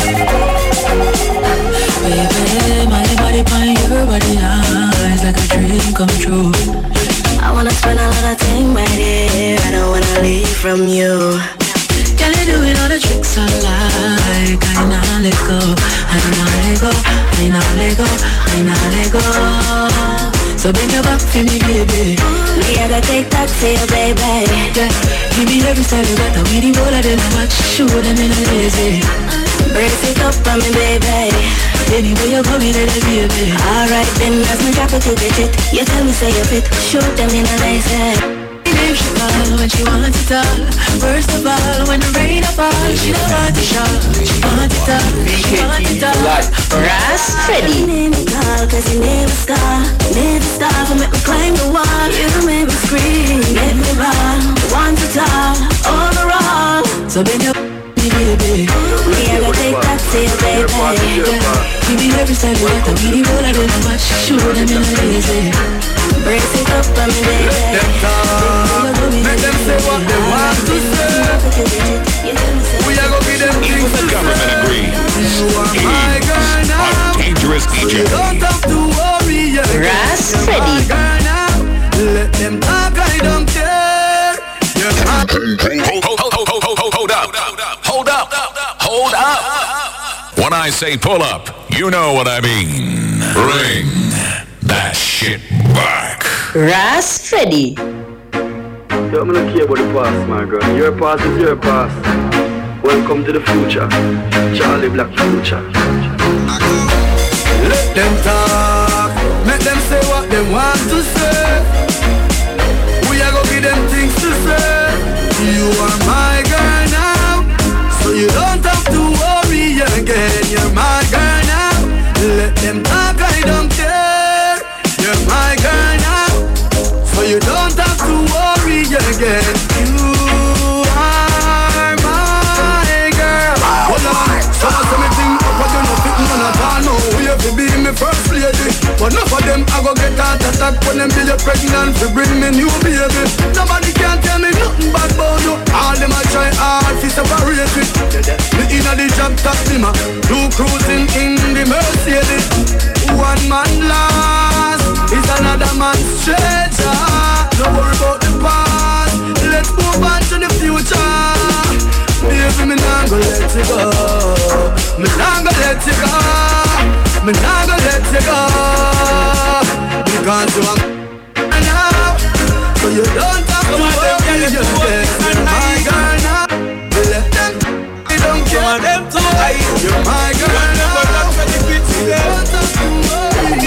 Baby, my body on your body eyes like a dream come true. I wanna spend a lot of time right here. I don't wanna leave from you. Can you doing all the tricks I like? I not let go, I not let go, I not let go, I not let go. So bring your back for me, baby. Me, I gotta take that to you, baby. Yeah, give me every style you got. We the roll of them, watch, shoot them in a lazy. Brace it up for me, baby. Anyway you come in, baby. Alright then, as me drop it to the jet. You tell me say you fit, shoot them in a lazy. Name she call when she wants it all. First of all, when the rain falls, she don't want to shout. She want it all, she want it all. Ras Freddy. Name me call, cause you never stop. Never stop, and make me climb the wall. You make me scream, make me run. Want it all, overall. So bend your baby. Me, I gotta take that to you, baby. Give me every style you got. We the roll of them, watch, shoot them in a lazy. Brace it up for me, baby. Let them talk, make them say what they want to say. We are gonna give them things Even the government agrees. You are my girl now. A dangerous D J. You don't have to worry, yeah. Ras You're Freddy. my girl now. Let them talk, I don't care. You're my Hold, hold, hold, hold, hold, hold, hold up. Hold up. Hold up. When I say pull up, you know what I mean. Bring that shit back. Ras Freddy. Yo, I'm not care about the past, my girl. Your past is your past. Welcome to the future. Charlie Black Future. Let them talk, make them say what they want to say. We are gonna give them things to say. You are my girl now, so you don't have to worry again. You're my girl now. Let them talk, I don't care. You're my girl now, so you don't have to worry again. You are my girl. Hold on, so much of me think up again, no fit none at all. No, we have to be me first lady. But enough of them, I go get heart attack when them feel you pregnant to bring me new baby. Nobody can tell me nothing bad about you. All them I try hard to separate it. Me inna the job top simmer, two cruising in the Mercedes. One man lost is another man's treasure. Don't worry about the past, let's move on to the future. Baby, me nah go let you go. Me nah go let you go. Me nah go let you go. Because you are now, so you don't have to worry. You're my girl now. Let them, they don't care. Them too high. You're my girl now. You don't have to worry.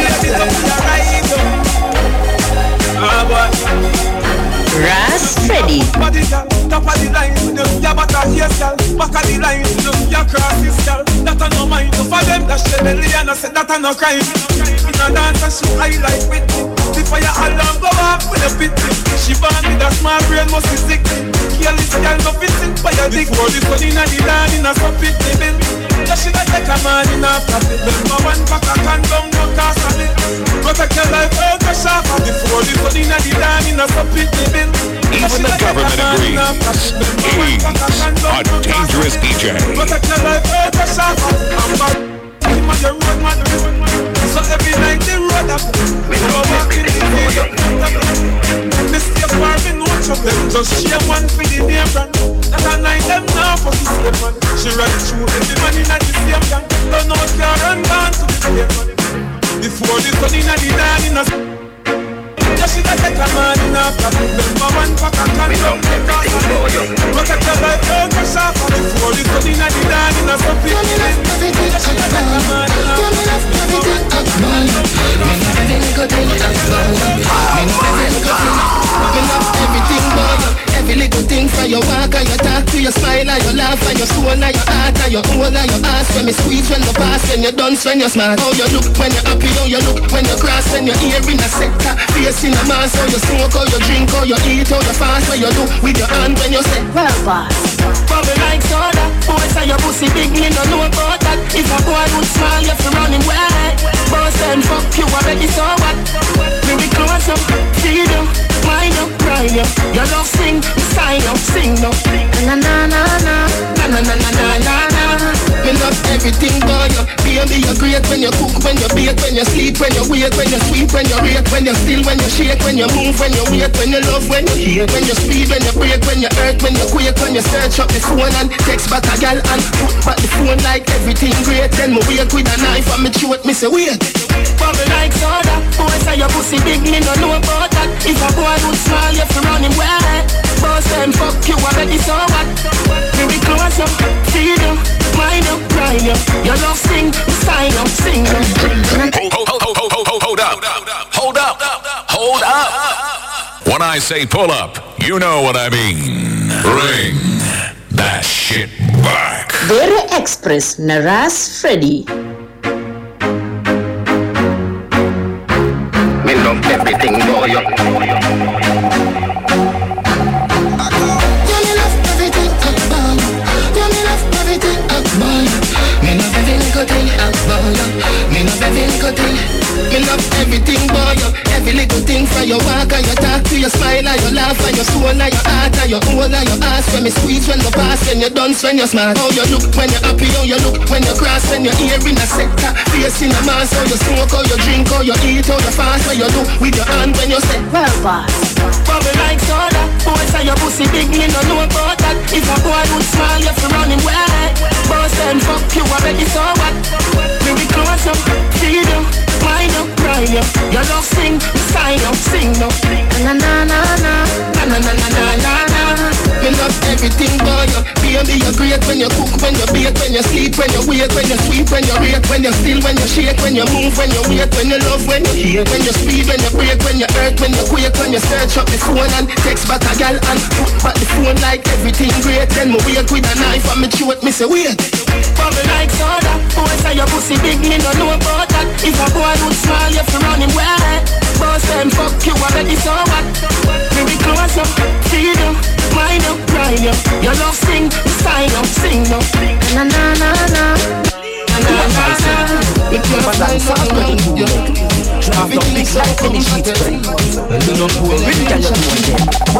Ras Freddy. Top of the line, just your butter hairstyle. Back of the line, just your crosses, girl. That I no mind. For them, that shit belly and I said that I no crime. In a dance, I shoot I like with me. The fire alarm go off with a pit. She born with a small brain, must be sick. Girl, this girl no fitting for your dick. Before the sun in a the land, in a some pit living. That she not take a man in a profit. Remember one pack of condom, no cost of it. Protect your life, oh, cash off. Before the sun in a the land, in a some pit living. Even the government agrees. He's a dangerous D J. Protect your life, oh, cash off. I'm back. I'm on the road, man. So every night the road up. We go back in the day. This is far, me know watch of them. Just share one for the name brand. That a night them now for the same man. She ride through every man in the same gang. Don't know car and gone to the same man. Before the sun in the dawn in a You should have take a man in a pocket. Remember one pack of condom. Protect your life, don't crash off before you come in at the land in a something. You should have take a man in a pocket. Everything good in a ball. Everything boy. Every little thing from your walk and your talk to your smile and your laugh and your soul and your heart and your whole and your ass. When me squeeze when you pass, when you dance, when you smile. How you look when you're happy, how you look when you cross, when you're here in a sector. Face in a mask, how you smoke, how you drink, how you eat, how you fast. What you do with your hand when you say, well, boss. Bubble like soda. Boy say your pussy big, me no know about that. If a boy would smile, you fi run him wet. Boss and fuck you already, so what? Me be close up, feed you, mind you, cry you. Your love sing, sign up, sing up. Na na na na, na na na na na na na. Me love everything boy. Baby you're great when you cook, when you bake, when you sleep, when you wake, when you sweep, when you rake, when you still, when you shake, when you move, when you wait, when you love, when you hate, when you speed, when you break, when you hurt, when you quake, when you search up the phone and text back a gal and put back the phone like everything great. Then me wake with a knife and me throat, me say wait. Bubble like soda. Boy say your pussy big, me no know about that. If a boy would smile, you fi run him wet. Boss them fuck you already, so what? Me be close up, feed you, mind you, cry you. Your love sing, sign up, sing up. Hold, hold, hold, hold, hold, hold, hold up. Hold up. Hold up. When I say pull up, you know what I mean. Bring that shit back. Vero Express na Ras Freddy. Me love everything boy. You me love everything about you. You me love everything about you. Me love everything good thing about you. Me love everything good thing. Me love everything about you. Every little thing from your walk and your talk to your smile and your laugh and your soul and your heart and your whole and your ass. When me squeeze, when you pass, when you dance, when you smile. How you look when you're happy, how you look when you cross, when you're here in a sector. Face in a mask, how you smoke, how you drink, how you eat, how you fast. What you do with your hand when you say, well, boss. Bubble like soda. Boy say your pussy big, me no know about that. If a boy would smile, you fi run him wet. Boss and fuck you already, so what? Me be close up, feed you, mind you, cry you. Your love sing, sign up, sing up. Na na na na, na na na na na na na. Me love everything boy. Baby you're great when you cook, when you bake, when you sleep, when you wake, when you sweep, when you rake, when you still, when you shake, when you move, when you wait, when you love, when you hate, when you speed, when you break, when you hurt, when you quake, when you search up the phone and text back a gal and put back the phone like everything great. Then me wake with a knife and me throat, me say wait. Bubble like soda. Boy say your pussy big, me no know about that. If a boy would smile, you fi run him wet. Boss them fuck you already, so what? Me be close up, feed you, mind you, cry you. Your love sing, sign up, sing up. Na na na na. Na na na na. With your fans up and you. Everything's like finish it. And you don't know when you can do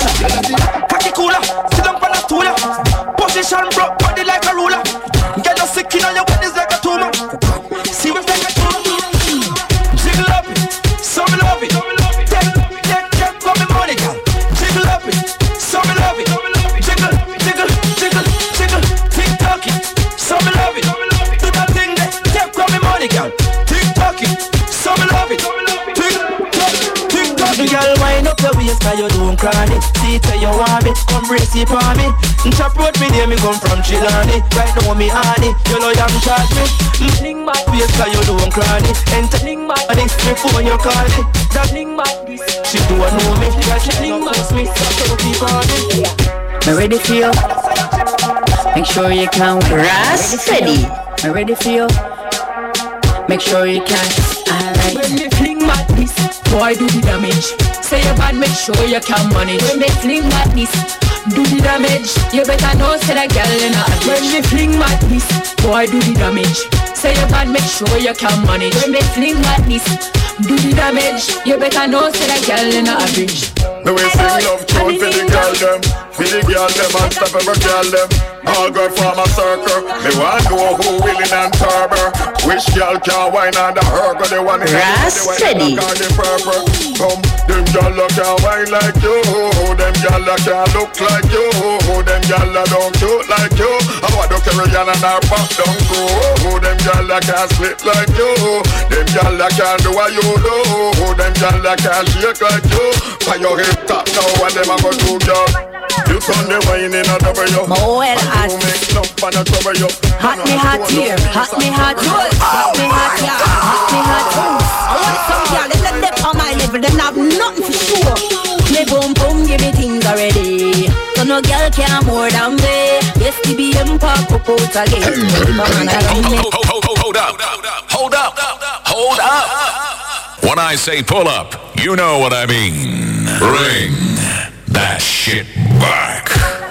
it. Cocky cooler, sit down on a stool. Position broke, body like a ruler. Get us sick in on your bodies like a tumor. See what's like a tumor. Jiggle up it, so me love it. Take, take, take from me money, girl. Jiggle up it, so me love it. Jiggle, jiggle, jiggle, jiggle. Tick tock it, so me love it. Do that thing there, take from me money, girl. Tick tock it, so me love it. Tick tock, tick tock it. Girl, wind up your waist, cause you don't cry it. See it where you want it, come brace it for me. Chop road me there, me come from Chilani. Right now me honey, you know you charge me. Fling my waist, cause you don't cry it. Enter fling my this, me phone you call it. That fling my this, she do a know me. Yeah, she fling my me, so keep on it. Me ready for you. Make sure you can Ras Freddy. Me ready for you. Make sure you can. Alright. When me fling madness, boy do the damage. Say you bad, make sure you can manage. When me fling madness, do the damage. You better know say that girl in a average. When me fling madness, boy do the damage. Say you bad, make sure you can manage. When me fling madness, do the damage. You better know say that girl in a average. Me we sing love tune for the girl them, for the girl them and stop every girl them. All girl from a circle. Me want know who willing and turbo. Which girl can wine under her? Go the one in the Rhapsody. Purple. Come, them girl can wine like you. Them girl can look like you. Them girl don't cute like you. I want to carry on and her pop don't go. Them girl can split like you. Them girl can do what you do. Them girl can shake like you. For your hip top now, what them a go do, girl? You turn the wine in a double you. Well, hot. Hot me hot here, hot me hot here, hot me hot here, hot me hot here. I want some girl, let them dip on my level, then have nothing for sure. Me boom boom, give me things already. So no girl can more than me. Yes, T B M pop up out again. Hold up, hold up, hold up. When I say pull up, you know what I mean. Bring that shit back.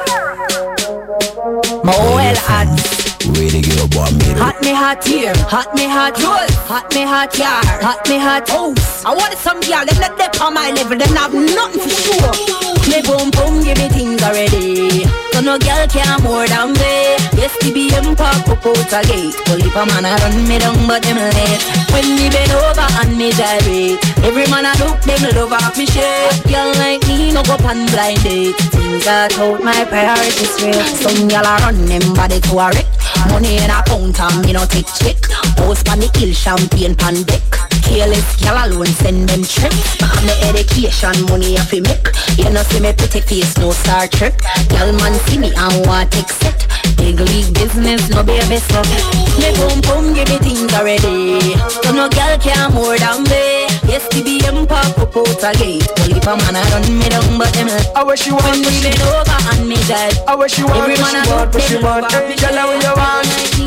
Well, hot. Ready to get up on me. Hot me hot here, hot me hot here, hot me hot yard, hot me hot house. I want some girl, let them dip on my level, then have nothing for sure. Me boom boom, give me things already. So no girl can more than me. Yes, T B M pop up out a gate. Pull up a man a run me down, but them late. When me bend over and me gyrate, every man a look, them love off me shit. Girl like me no go pan blind date. Things that out my priorities real. Some girl a run them body to a wreck. Money in a account and me no take check. Post pan the hill, champagne pan deck. Careless girl alone send them trips. And the education money I fi make. You know see me pretty face no Star Trek. Girl man see me and want take set. Big league business no baby stuff. Me boom boom give me things already. So no girl can more than me. Yes T B M pop up out a gate. Pull up a man a run me down but them. I wish you want me bend over and me dive. I wish you want, every man a look what you want. Hey, girl, how you want?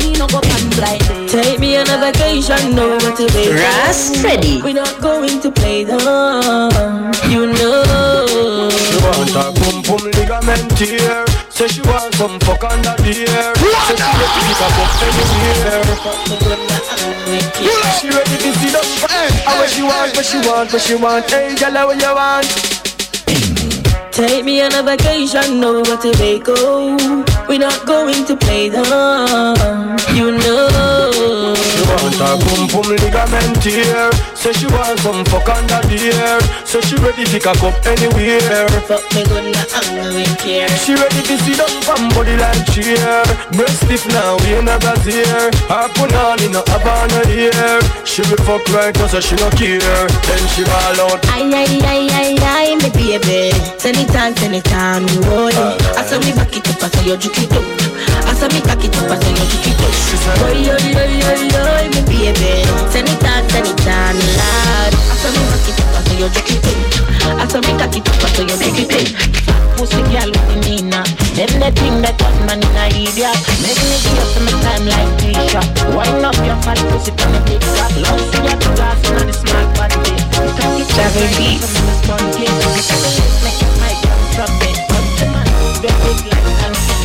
Take me on a vacation, no what to be. Rhapsody. We're not going to play dumb, you know. She want a boom boom ligament here. Say she want some fuck under the air. Say she ready to pick up anywhere. She ready to see the fire. I wish she want, what she want, what she want. Hey, girl, how you want? Take me on a vacation, no what to be go. We're not going to play dumb, you know. She want a boom boom ligament here. Say she want some fuck under the air. Say she ready to cock up anywhere. Fuck me good now, I'm going care. She ready to sit down from body like chair. Breast stiff now, we in a brassiere. Her put on in a Havana here. She will fuck right now so she no care. Then she ball out. Ay, ay, ay, ay, ay, me baby. Send it on, send it on, you roll it. I saw me back it up, I saw you juke it up. I saw me back it up, I saw you juke it up. Oy, oy, oy, oy, oy, me baby. Send it on, send it on, lad. I saw me back it up, I saw you juke it up. I saw me back it up, I saw you juke it up. Pussy girl with the Nina. Them the thing that got man in a idiot. Make me give you some time like T-shirt. Wind up your fat pussy from the big cock. Long see your glass and the smart body. Travel beat. Make your mic drop it. Come to man, big big like Nancy.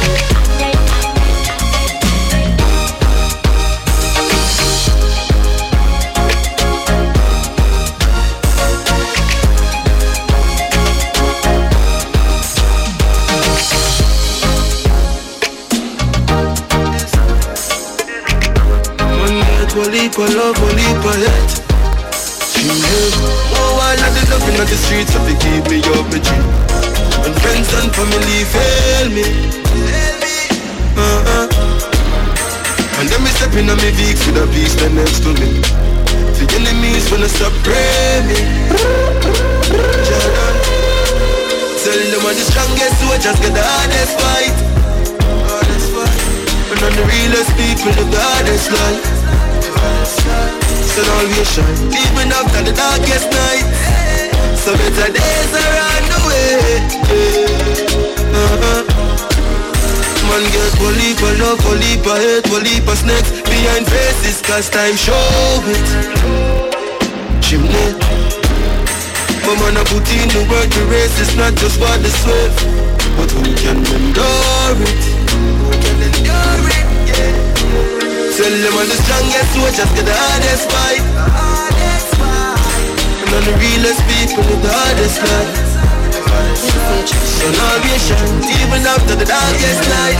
One leap of love, one leap of hate. She knew. Oh, I love the loving on the streets, so they keep me up my dream. When friends and family fail me, uh-uh. And then me stepping on me Vicks with a beast stand next to me. The enemies wanna stop praying me. Jordan, tell them I'm the strongest, so I just get the hardest fight. Hardest fight. And I'm the realest people, the hardest life. So now we shine, even after the darkest night. So better days are on the way. uh-huh. Man get one leap of love, one leap of hate, one leap of snakes behind faces, cause time show it. Chimney. But man I put in the work, the race is not just for the swift, but who can endure it? Who can endure it, yeah. Tell them I'm the strongest, so I just get the hardest fight. And I'm the realest people with the hardest life. message. Generation, even after the darkest night.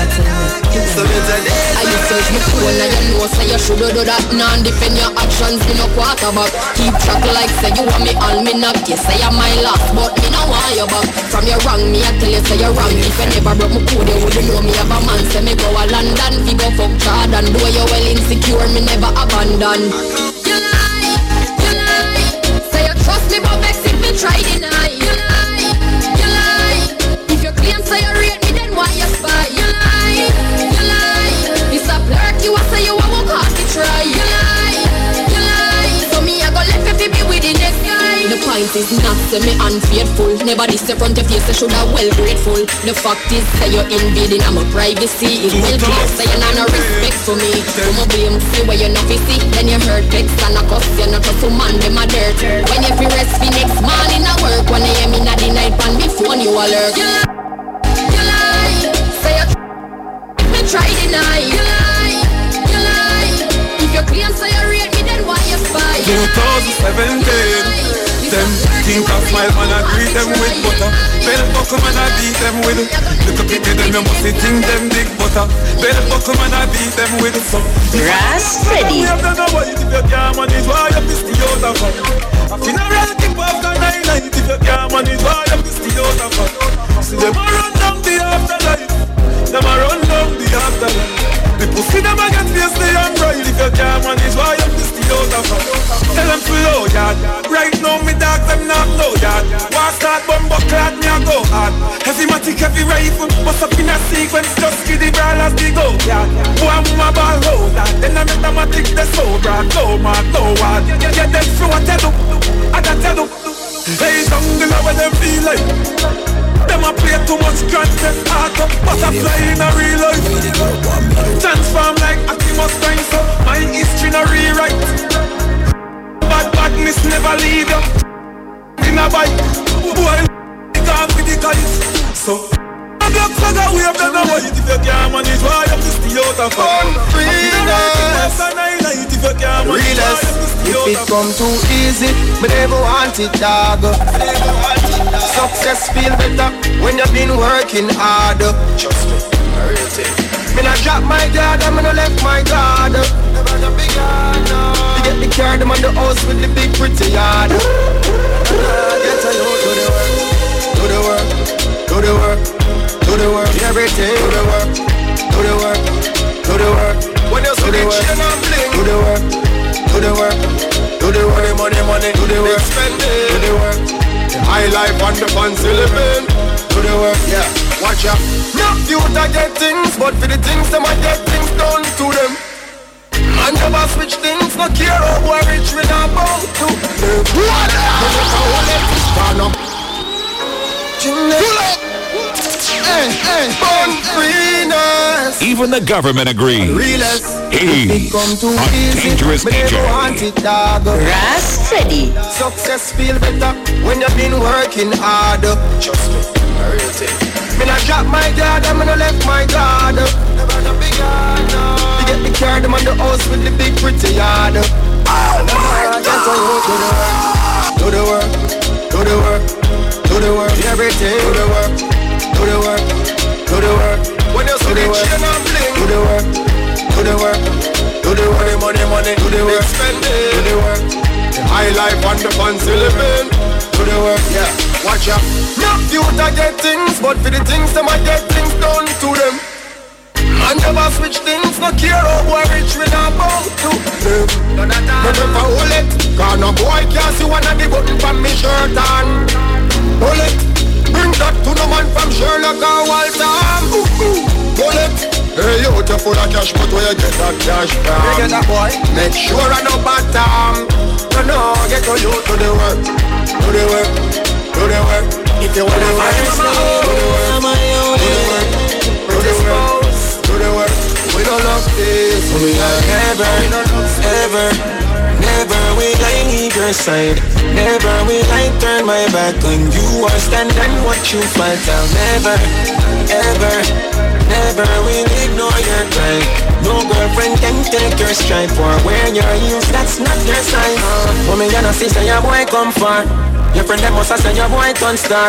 So it's a day. I you search me phone and you know say you shoulda do that. Non-defend your actions, me no quarterback. Keep track like say you want me all me knock. You say I'm my last, but me no want you back. From your wrong, me I tell you say you're wrong. If you never broke my code, you wouldn't know me have a man. Say me go a London, we go fuck Jordan. Though you well insecure, me never abandon. You lie, you lie. Say you trust me, but vex if me try deny. You lie, you lie. If you claim say you rate me, then why you spy? You lie, you lie. It's a flirt, you a say you a walk hard to try. You lie, you lie. So me I go left if you be with the next guy. The point is not say me unfaithful. Never this the front of face, I should have well grateful. The fact is say you're invading on my privacy. It will clear say you're not no respect for me. You my blame say where you're not see. Then you hurt vex and I cuss you not trust woman them a dirt. When you feel rest for next morning I work. When I am in the night on me phone you alert. You lie, you lie. Say you me try deny. You lie, you lie. If you claim say you rate me then why you spy? twenty seventeen Them think I smile and I greet them with butter. Bell buckle and I beat them with. Little people them you must think them big butter. Bell buckle and I beat them with some. Ras ready. We have done about it if you can't manage why you miss the out of it. I feel a real tip after nine night if you can't manage why you miss the out of it. See them a run down the afterlife. Them a run down the afterlife. The pussy them a get face the young bride. If you can't manage why you miss the out of it. Tell them to low yard. Right now me dog them not know yard. War start bumbo clad me a go hard. Heavy matic heavy rifle. Bust up in a sequence just give the brawlers the go yard. Boy I'm a ball road that. Then I make them a tick the soul brand. No man no hard. Get them through a tell them. I don't tell them. Hey jungle what them feel like. Them a play too much content. Art up butterfly in a real life. Transform like Optimus Prime. So my history no rewrite. Bad badness never leave you. In a bike, boy, can't be the guys. So, I'm not further we have done a white. If you can't manage, why you miss the out of fun? Realness, if it come too easy, but never want it, dog. Success feel better when you've been working hard. Trust me, a real thing. Me not drop my guard, I'm gonna left my guard. Never the big yard, no. You get the car, them on the house with the big pretty yard. Get a load, do the work, do the work, do the work, do the work, everything. Do the work, do the work, do the work. When you see the chain and bling, do the work, do the work, do the work. Money, money, do the work, spend it, do the work. High life on the fancy living. Do the work, yeah, watch out. Not you to get things, but for the things them I get things done to them. And never switch things, no care how we're rich with our bow to them. What up? Hey, hey, born freeness. Even the government agrees. He's a dangerous D J. Ras ready. Success feel better when you've been working hard. Trust me, a real thing. Me not drop my guard, I'm gonna left my guard. Never the big yard, no. You get the car, them on the house with the big pretty yard. Oh my God. Do the work, do the work, do the work, everything. Do the work, do the work, do the work. When you see the chain and bling, do the work, do the work, do the work. Money, money, do the work, spend it, do the work. High life on the fancy living. Do the work, yeah, watch out. Not you to get things, but for the things them I get things done to them. And never switch things, no care how we're rich with our bow to them. Remember hold it, cause no boy can't see one of the button from me shirt on. Hold it, bring that to no man from Sherlock or Walter. Hold it, hey you to full of cash, but where you get that cash from? You get that boy? Make sure I no bottom. No, no, get to you to the work. Do the work, do the work. If you wanna find yourself, do the work, do the work, do the work, do the work. We don't love this, we are never, ever, never will I leave your side. Never will I turn my back on you or stand and watch you fall down. Never, ever, never will ignore your cry. No girlfriend can take your stripe or wear your heels, that's not your sign. For me, you know, sister, your boy come far. Your friend them must have said your boy don't stand.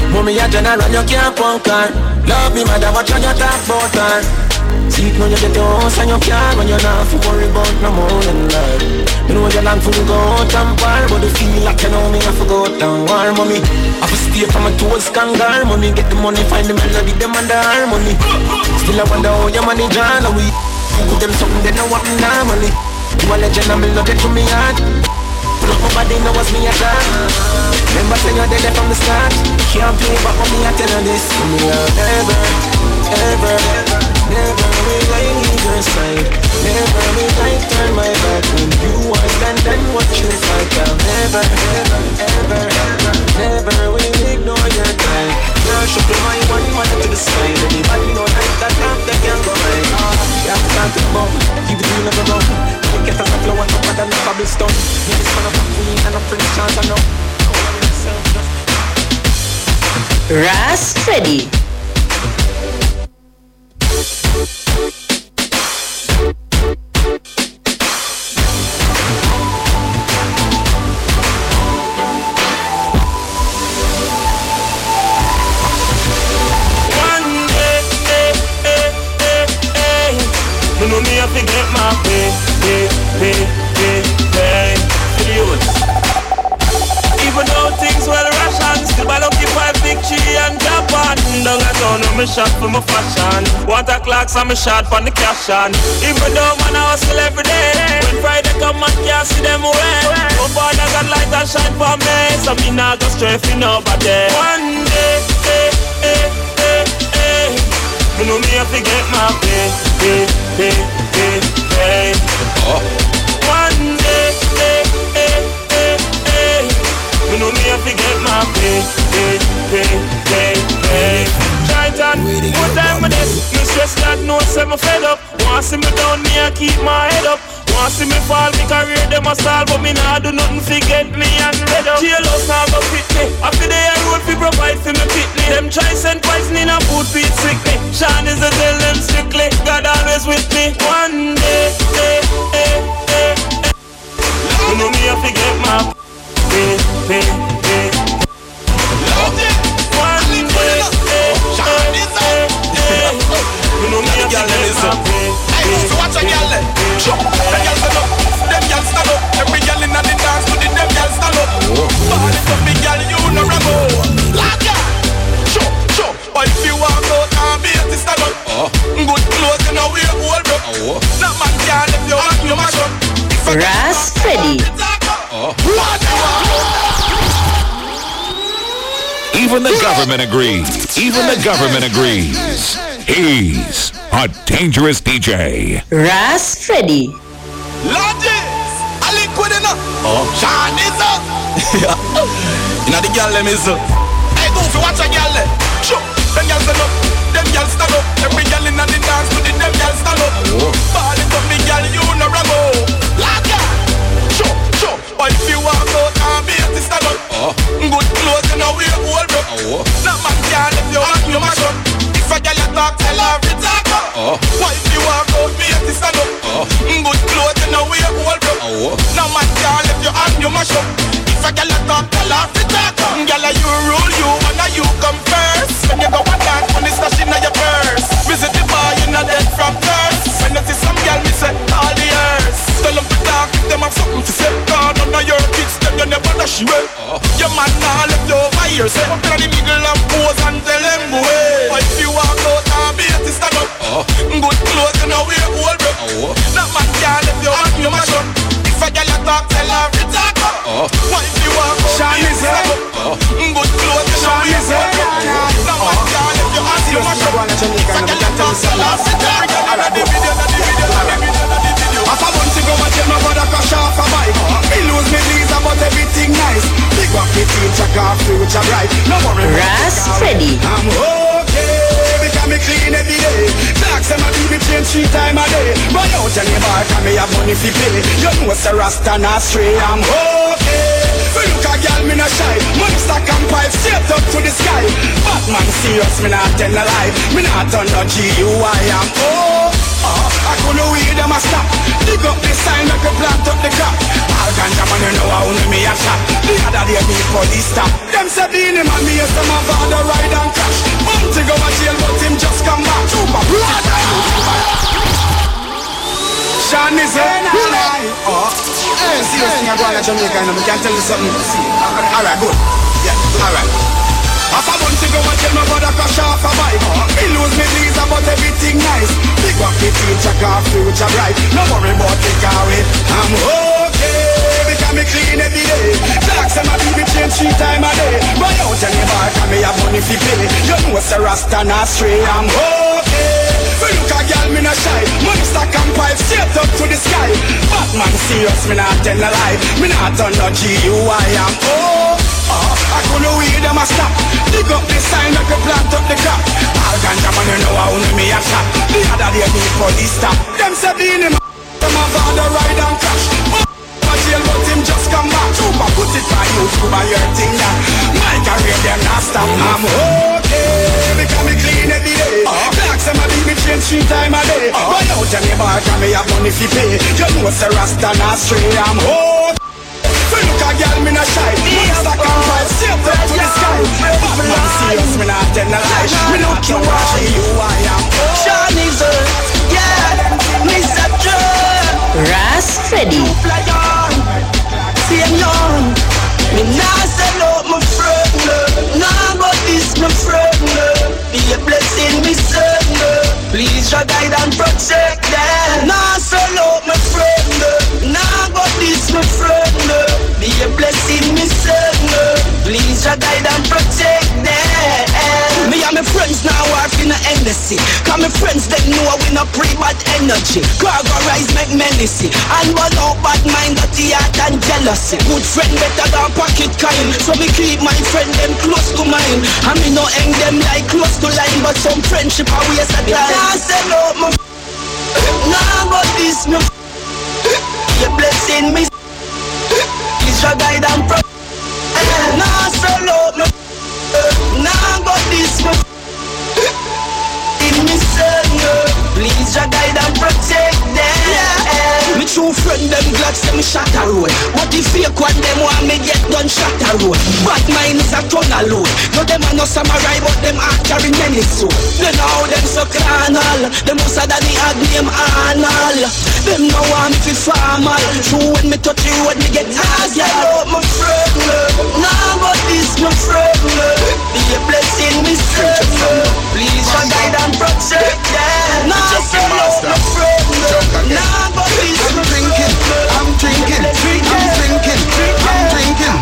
Mommy a general, you can't punk her. Love me, mother, watch on your talk about her. See it when you get your house and your car, when you're not for worry about no more than that. Me know you long for to go out and bar, but you feel like you know me, I forgot down war, mommy. I for stay from my toes, kangar, mommy. Get the money, find the melody, them and the harmony. Still I wonder how your money drawn, and we put them something they know what normally. You a legend and me love it to me heart. Pull up my body, now what's me a time. Remember saying you're dead from the start. Can't play back on me, I tell you this. Me I'll never, ever, never will I leave your side. Never will I turn my back when you are stand and watch you fight. I'll never, ever, ever, ever, never will ignore your time. Girl, show me my one, one to the side. Anybody know that that love that can go right. You have to start to bump, keep it real and around. Get us a flow and up and a cobblestone. Yeah, this man of a queen and a Prince Charles, I know. Ras Freddy. One day, hey, hey, hey, hey. You know me, I forget my way, hey, hey, hey, hey. Even though things well ration, still I lucky for victory and Japan. Down a town on me shot for my fashion. Water clocks on me shot for the cash on. Even though man I hustle every day, when Friday come and can't see them away. No father got light and shine for me, so me not go stray for nobody. One day, hey, hey, hey, hey. You know me I forget my pay, pay, pay, pay, pay. Oh. One day, hey, hey, hey, hey. You know me I forget my pay, pay, pay, pay, pay. Titan, what time of this? Me stress that no say me fed up. Want see me down, me I keep my head up. Want see me fall, me career them a stall, but me nah do nothing forget me and red up. Jailhouse nah go fit me. I feel the road fi provide for me pitney. Them try send poison in a food feed sick me. Sean is a tell them strictly, God always with me. One day, day, day, day, day. You know me I forget my pay, pay, pay. One day, day, day, day. You know me I forget my pay. Hey, so watch a girl then. Sure, them girls stand up, them girls stand up. Every girl inna the dance to the them girls stand up. Ball it up, big girl, you know ramo. Like ya. Sure, sure. But if you walk out and be at the stand up, good clothes you know wear old bro. That man can't if you want you mash up. Ras Freddy. Even the government agrees. Even the government agrees. He's a dangerous D J. Ras Freddy. Lodges, I liquid enough. Oh, Sean is up. You know the girl them is up. Hey, go for watch a girl them. Sure, them girls stand up, them girls stand up. Every girl inna the dance to the them girls stand up. Ball it up, big girl, you know ramo. Like ya. Sure, sure. But if you walk out and be at the stand up, good clothes you know wear old bro. That man can't if you want you mash up. If a girl you talk, tell her to talk up. Why if you walk out, be at the stand up? Good clothes you know wear old bro. No man can't if you hand you mash up. If a girl you talk, tell her to talk up. Girl you rule you and you come first. When you go and dance, when it's stash inna your purse. Visit the bar, you not dead from thirst. When you see some girl, me say all the earth. Tell them to talk if them have something to say. God, none of your kids, them you never dash away. Your man now left you over here. Say up in the middle and pose and tell them go away. But if you walk out and be at the stand up, good clothes you know wear old bro. That man can't left you and you mash up. If a girl you talk, tell her to talk up. What if you walk out and be at the stand up? Good clothes you know wear old bro. That man can't left you and you mash up. If a girl you talk, tell her to talk up. Every girl in the video, in the video, in the video, in the video. As a month ago, I tell my brother crash off a bike. Me lose me visa, but everything nice. Big up the teacher, car future bright. No worry. Ras Freddy. I'm okay, because me clean every day. Tax and my baby change three times a day. But out and the bar, can me have money fi pay. You know it's a rasta not stray. I'm okay. For look a girl, me not shy. Money stack and pipe straight up to the sky. Batman serious, me not tell a lie. Me not turn no G U I am oh. Uh, I couldn't wait them a stop. Dig up the sign like a plant up the crop. All ganja man you know how me a shot. The other day me police stop. Them Them say Beenie Man, me yes, them a father ride and crash. Bounty go a jail, but him just come back. Super brother. Sean is here. Oh, hey, see this thing I go on at Jamaica, and I can tell you something. Alright, good. Yeah, alright. As a bunch to go and tell my brother crash off a bike. He lose me visa but everything nice. Big up the future car, future bright. No worry about the car way. I'm okay, because me clean every day. Blacks and my baby change three times a day. Run out and the bar can me have money fi pay. You know it's a Rasta not stray. I'm okay. We look a girl me not shy. Money stack and pipe straight up to the sky. Batman serious, me not tell a lie. Me not on no G U I am oh. Oh, I couldn't wait them a stop. Dig up the sign like a plant up the crop. All ganja man you know how only me a shot. The other day the police stop. Them say Beenie Man, them a father ride and crash. My jail but him just come back. Super put it by you to buy your thing that. My career them not stop. I'm okay because me clean every day. Blacks and my baby change three times a day. Buy out and the bar can me have money fi pay. You know it's a Rasta not stray. I'm okay. We look a girl, me not shy. Me stack and five, straight up to the sky. Batman serious, me not tell no lie. Me not know what you I am. Sean is a, yeah, Mister Joe. Ras Freddy. Same young. Me nah sell out my friend. Nah but this my friend. Be a blessing, me son. Please your guide and protect them. Nah sell out my friend. Nah but this my friend. Be a blessing, me son. Please your guide and protect them. Me and my friends now are in a endlessy. Cause my friends they know we not pre-bad energy. Cargo rise make menacing. And one out bad mind, dirty heart and jealousy. Good friend better than pocket kind. So me keep my friend them close to mine. And me no hang them like close to line. But some friendship are waste of time. Nah sell out my nah but this me you blessing me. Please your guide and protect. Nah sell out my nah but this me in me son. Please your guide and protect them. Yeah. Me true friend them glad say me shot a road. But the fake one them want me get done shot a road. Bad mind is a ton of load. No them are no samurai but them are carry many sword. They know them so carnal. Them must have the hard name Arnold. Them no want me fi formal. True when me touch the road me get hard. Yeah, love my friend. Nah but this my friend. Be a blessing me son. Please your guide and protect them. Nah say love my friend. Nah but this I'm drinking, I'm drinking, I'm drinking, I'm drinking.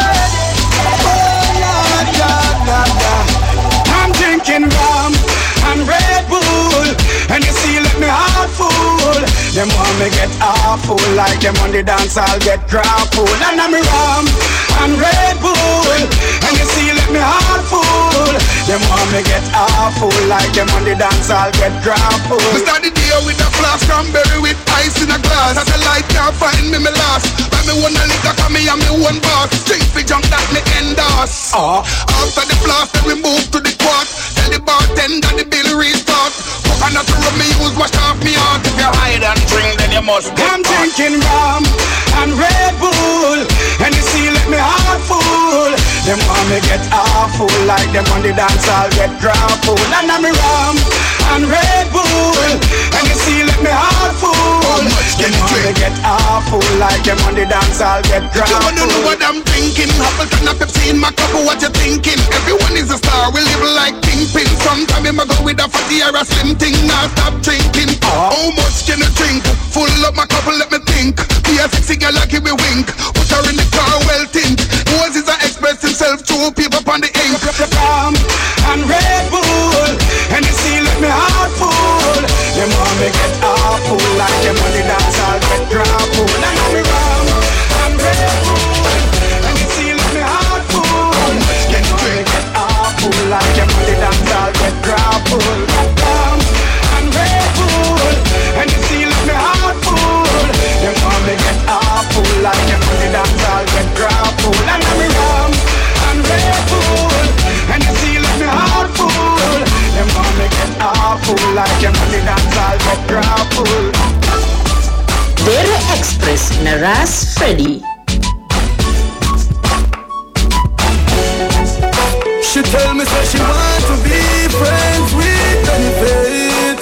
Oh Lord, God, God, God. I'm drinking rum and Red Bull, and you see let me heart full. Them want me get awful, like them on the dance I'll get grappled. And I'm rum and Red Bull, and you see let me heart full. Them want me get awful, like them on the dance I'll get grappled. We start the day with a flask cranberry with ice in a glass. As a light can't find me, me last. But me wanna liquor, cause me and me one boss. Drink the junk that me endorse. Oh, after the flask, then we move to the quart. Tell the bartender the bill restart. Coconut rum me use, wash off me heart. If you hide and drink, then you must get I'm drinking rum and Red Bull, and you see let me heart full. Them want me get awful, like them on the dance I'll get grappled. And I'm rum and Red Bull, and you see let me heart full. Them want me get awful, like them on the dance I'll get grappled. You wanna know what I'm thinking? Appleton and Pepsi in my cup, what you thinking? Everyone is a star, we live like kingpin. Sometimes I go with a fatty or a slim thing. Now stop drinking. uh-huh. How much can you drink? Full up my cup, let me think. Be a sexy girl, like give me wink. Put her in the car, well think. Moses is express himself through people on the ink. Rum and Red Bull, and you see let me heart full. Them want me get awful, like them on the dance I'll get grappled. And I'm rum and Red Bull, and you see let me heart full. Them want me get awful, like them on the dance I'll get grappled. Rum and Red Bull, and you see let me heart full. Them want me get awful, like them on the dance I'll get grappled. And I'm rum and Red Bull, and you see let me heart full. Them want me get awful, like them on the dance I'll get grappled. Dere Express na Ras Freddy. me say she want to be friends with benefits.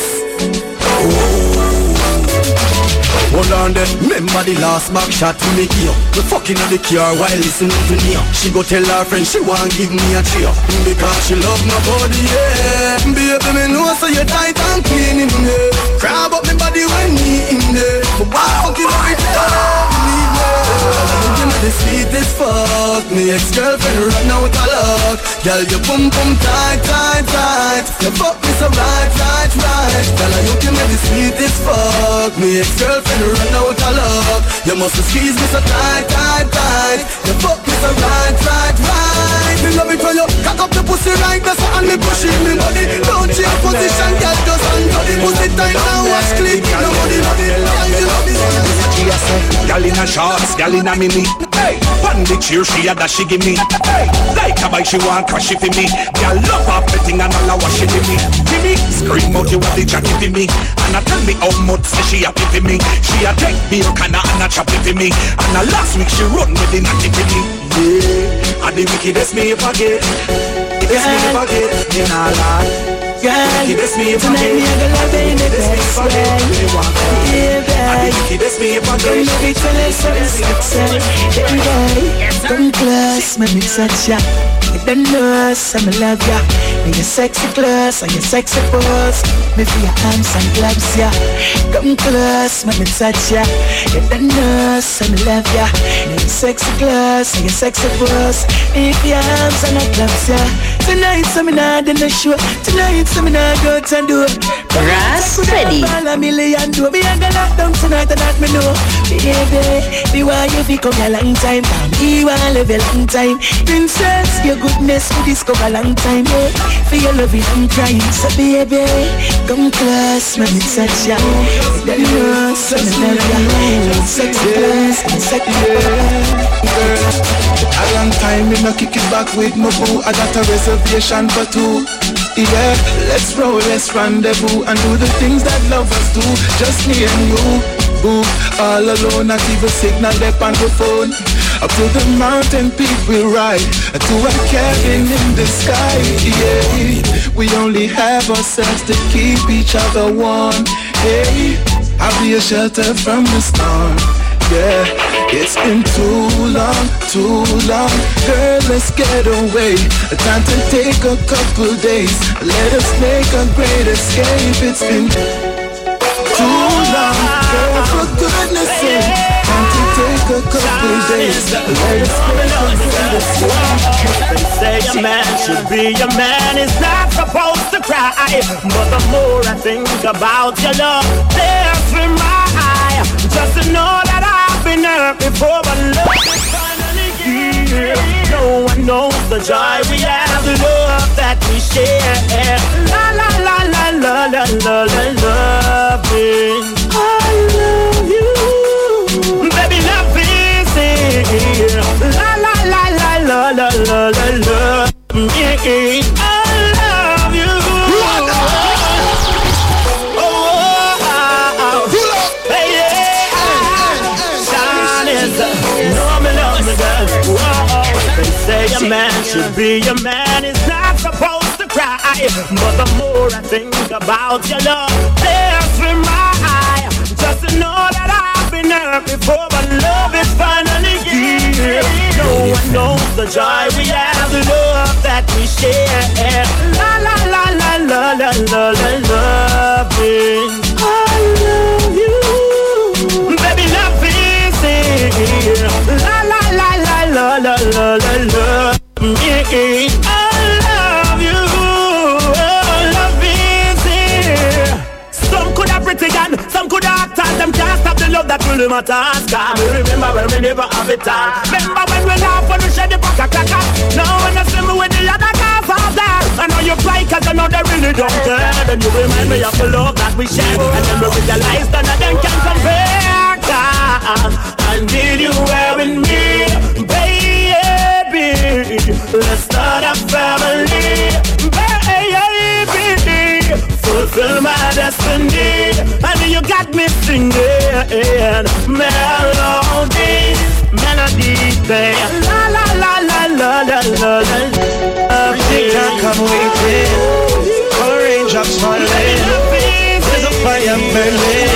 Hold on there, remember the last back shot to me here. We fucking on the car while listening to me. She go tell her friend she want give me a cheer because she love nobody, yeah. Baby, me know so you tight and clean in there. Crab up me body when me in there. But why fucking love it, leave me. You know the sweetest fuck. Me ex-girlfriend right now with a luck. Girl, you boom boom tight, tight, tight. You fuck me so right, right, right. Girl, you give me the sweetest fuck. Me ex-girlfriend run out of love. You must squeeze me so tight, tight, tight. You fuck me so right, right, right. Me love it when you cock up the pussy right there, so and me push it me body. Don't change position, girl, just undo the pussy tight now. Watch click, no body, body. Girl, you love it. Girl in a shorts, girl in a mini. Hey, on the chair she had that she give me. Hey, like a bike she want crash it for me. Girl love up the thing and all I wash it for me. Give me scream out you want the jacket for me. And I tell me how much say she happy for me. She a take me a canna and a chop it for me. And a last week she run with the natty for me. Yeah, and the wickedest me forget. It's me forget, you know that. Girl, tonight me a go love you in the best way. Yeah, babe, come let me tell you something sexy. Yeah, come close, make me touch ya. You don't know us, I'ma love ya. And your sexy clothes and your sexy pose. Me for your arms and gloves, yeah. Come close, make me touch ya. You don't know us, I'ma love ya. And your sexy clothes and your sexy pose. Me for your arms and your gloves, yeah. Tonight, I'm not in the show. Tonight, I'm not go to do. Ras Freddy. A million do. Me a go lock down tonight and that me know. Baby, me want you to come a long time. Me want live a long time. Princess, your goodness we discover long time. Yeah. For your loving I'm crying. So baby, come close, let me touch ya. Then you know, so me love ya. Sexy place, sexy place. A long time me no kick it back with my boo. I got a reservation for two. Yeah, let's roll, let's rendezvous and do the things that lovers do. Just me and you, boo. All alone, not even signal up on the phone. Up to the mountain peak we ride, to a cabin in the sky. Yeah, we only have ourselves to keep each other warm. Hey, I'll be a shelter from the storm. Yeah, it's been too long, too long. Girl, let's get away. Time to take a couple days. Let us make a great escape. It's been too long. Girl, for goodness sake. Time to take a couple days. Let us make a great escape. They say a man should be a man is not supposed to cry. But the more I think about your love, there's in my eye. Just to know that I've been hurt before, but love is finally here. No one knows the joy we have, the love that we share. La la la la la la la la loving. I love you, baby, love is here. La la la la la la la la love me. I love you. They say a man should be a man is not supposed to cry. But the more I think about your love, there's in my eye. Just to know that I've been hurt before, but love is finally here. No one knows the joy we have, the love that we share. La la la la la la la la loving. I love you, baby, love is here. La la la la la la la la love me. I love you, love is here. Some could have pretty gun, some could have act. Them can't stop the love that really matters. Cause me remember when we never have it all. Remember when we laugh when we shed the pack of cracker. Now when I see me with the other guys out there, I know you fly cause I know they really don't care. Then you remind me of the love that we share. And then we realize that nothing can compare. Cause I need you wearing me, baby. Let's start a family, baby. Fulfill my destiny. And you got me singing melodies, melodies, babe. La la la la la la la la. She can't come burning.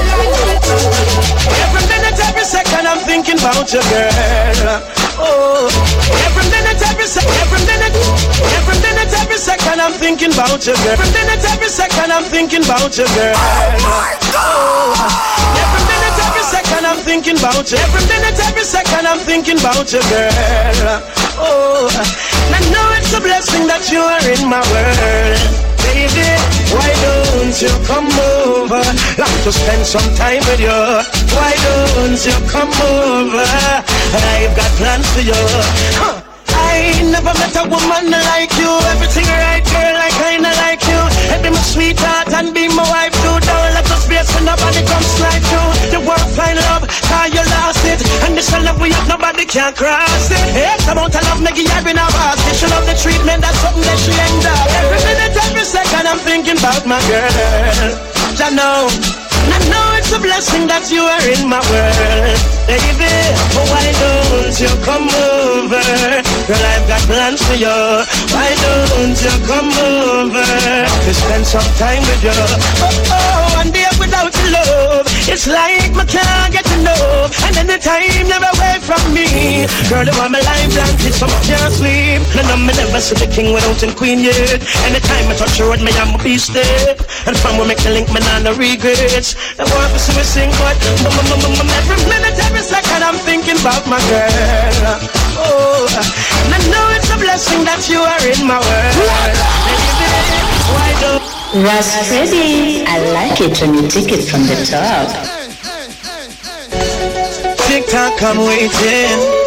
Every minute, every second, I'm thinking about you, girl. Oh, every minute, every second, every minute, every minute, every second, I'm thinking about you, girl. Every minute, every second, I'm thinking about you, girl. Oh, every minute, every second, I'm thinking about you. Every minute, every second, I'm thinking about you, girl. Oh, I know it's a blessing that you are in my world. Baby, why don't you come over? Like to spend some time with you. Why don't you come over? I've got plans for you. Huh. I never met a woman like you. Everything right, girl, I kinda like you. And be my sweetheart and be my wife too. Don't let us space when nobody comes right through. The world find love, cause you lost it. And this love we have, nobody can cross it. Yes, amount of love, make you have in a basket. She love the treatment, that's something that she enjoy. Every minute, every second, I'm thinking about my girl. I know, I know it's a blessing that you are in my world. Baby, oh, why don't you come over? Girl, I've got plans for you. Why don't you come over to spend some time with you? Oh, oh, one day without your love, it's like my can't get enough. And anytime you're away from me, girl, you want my life blanket, so I can't sleep. None of me never see the king without a queen yet. Anytime I touch your word, me I'm a beast there. And from we make the link, me nah no regrets. I want to see me sing, but every minute, every second, I'm thinking about my girl. Oh, and I know it's a blessing that you are in my world. Baby, why don't Ras Freddy, I like it when you take it from the top. Tick tock, I'm waiting.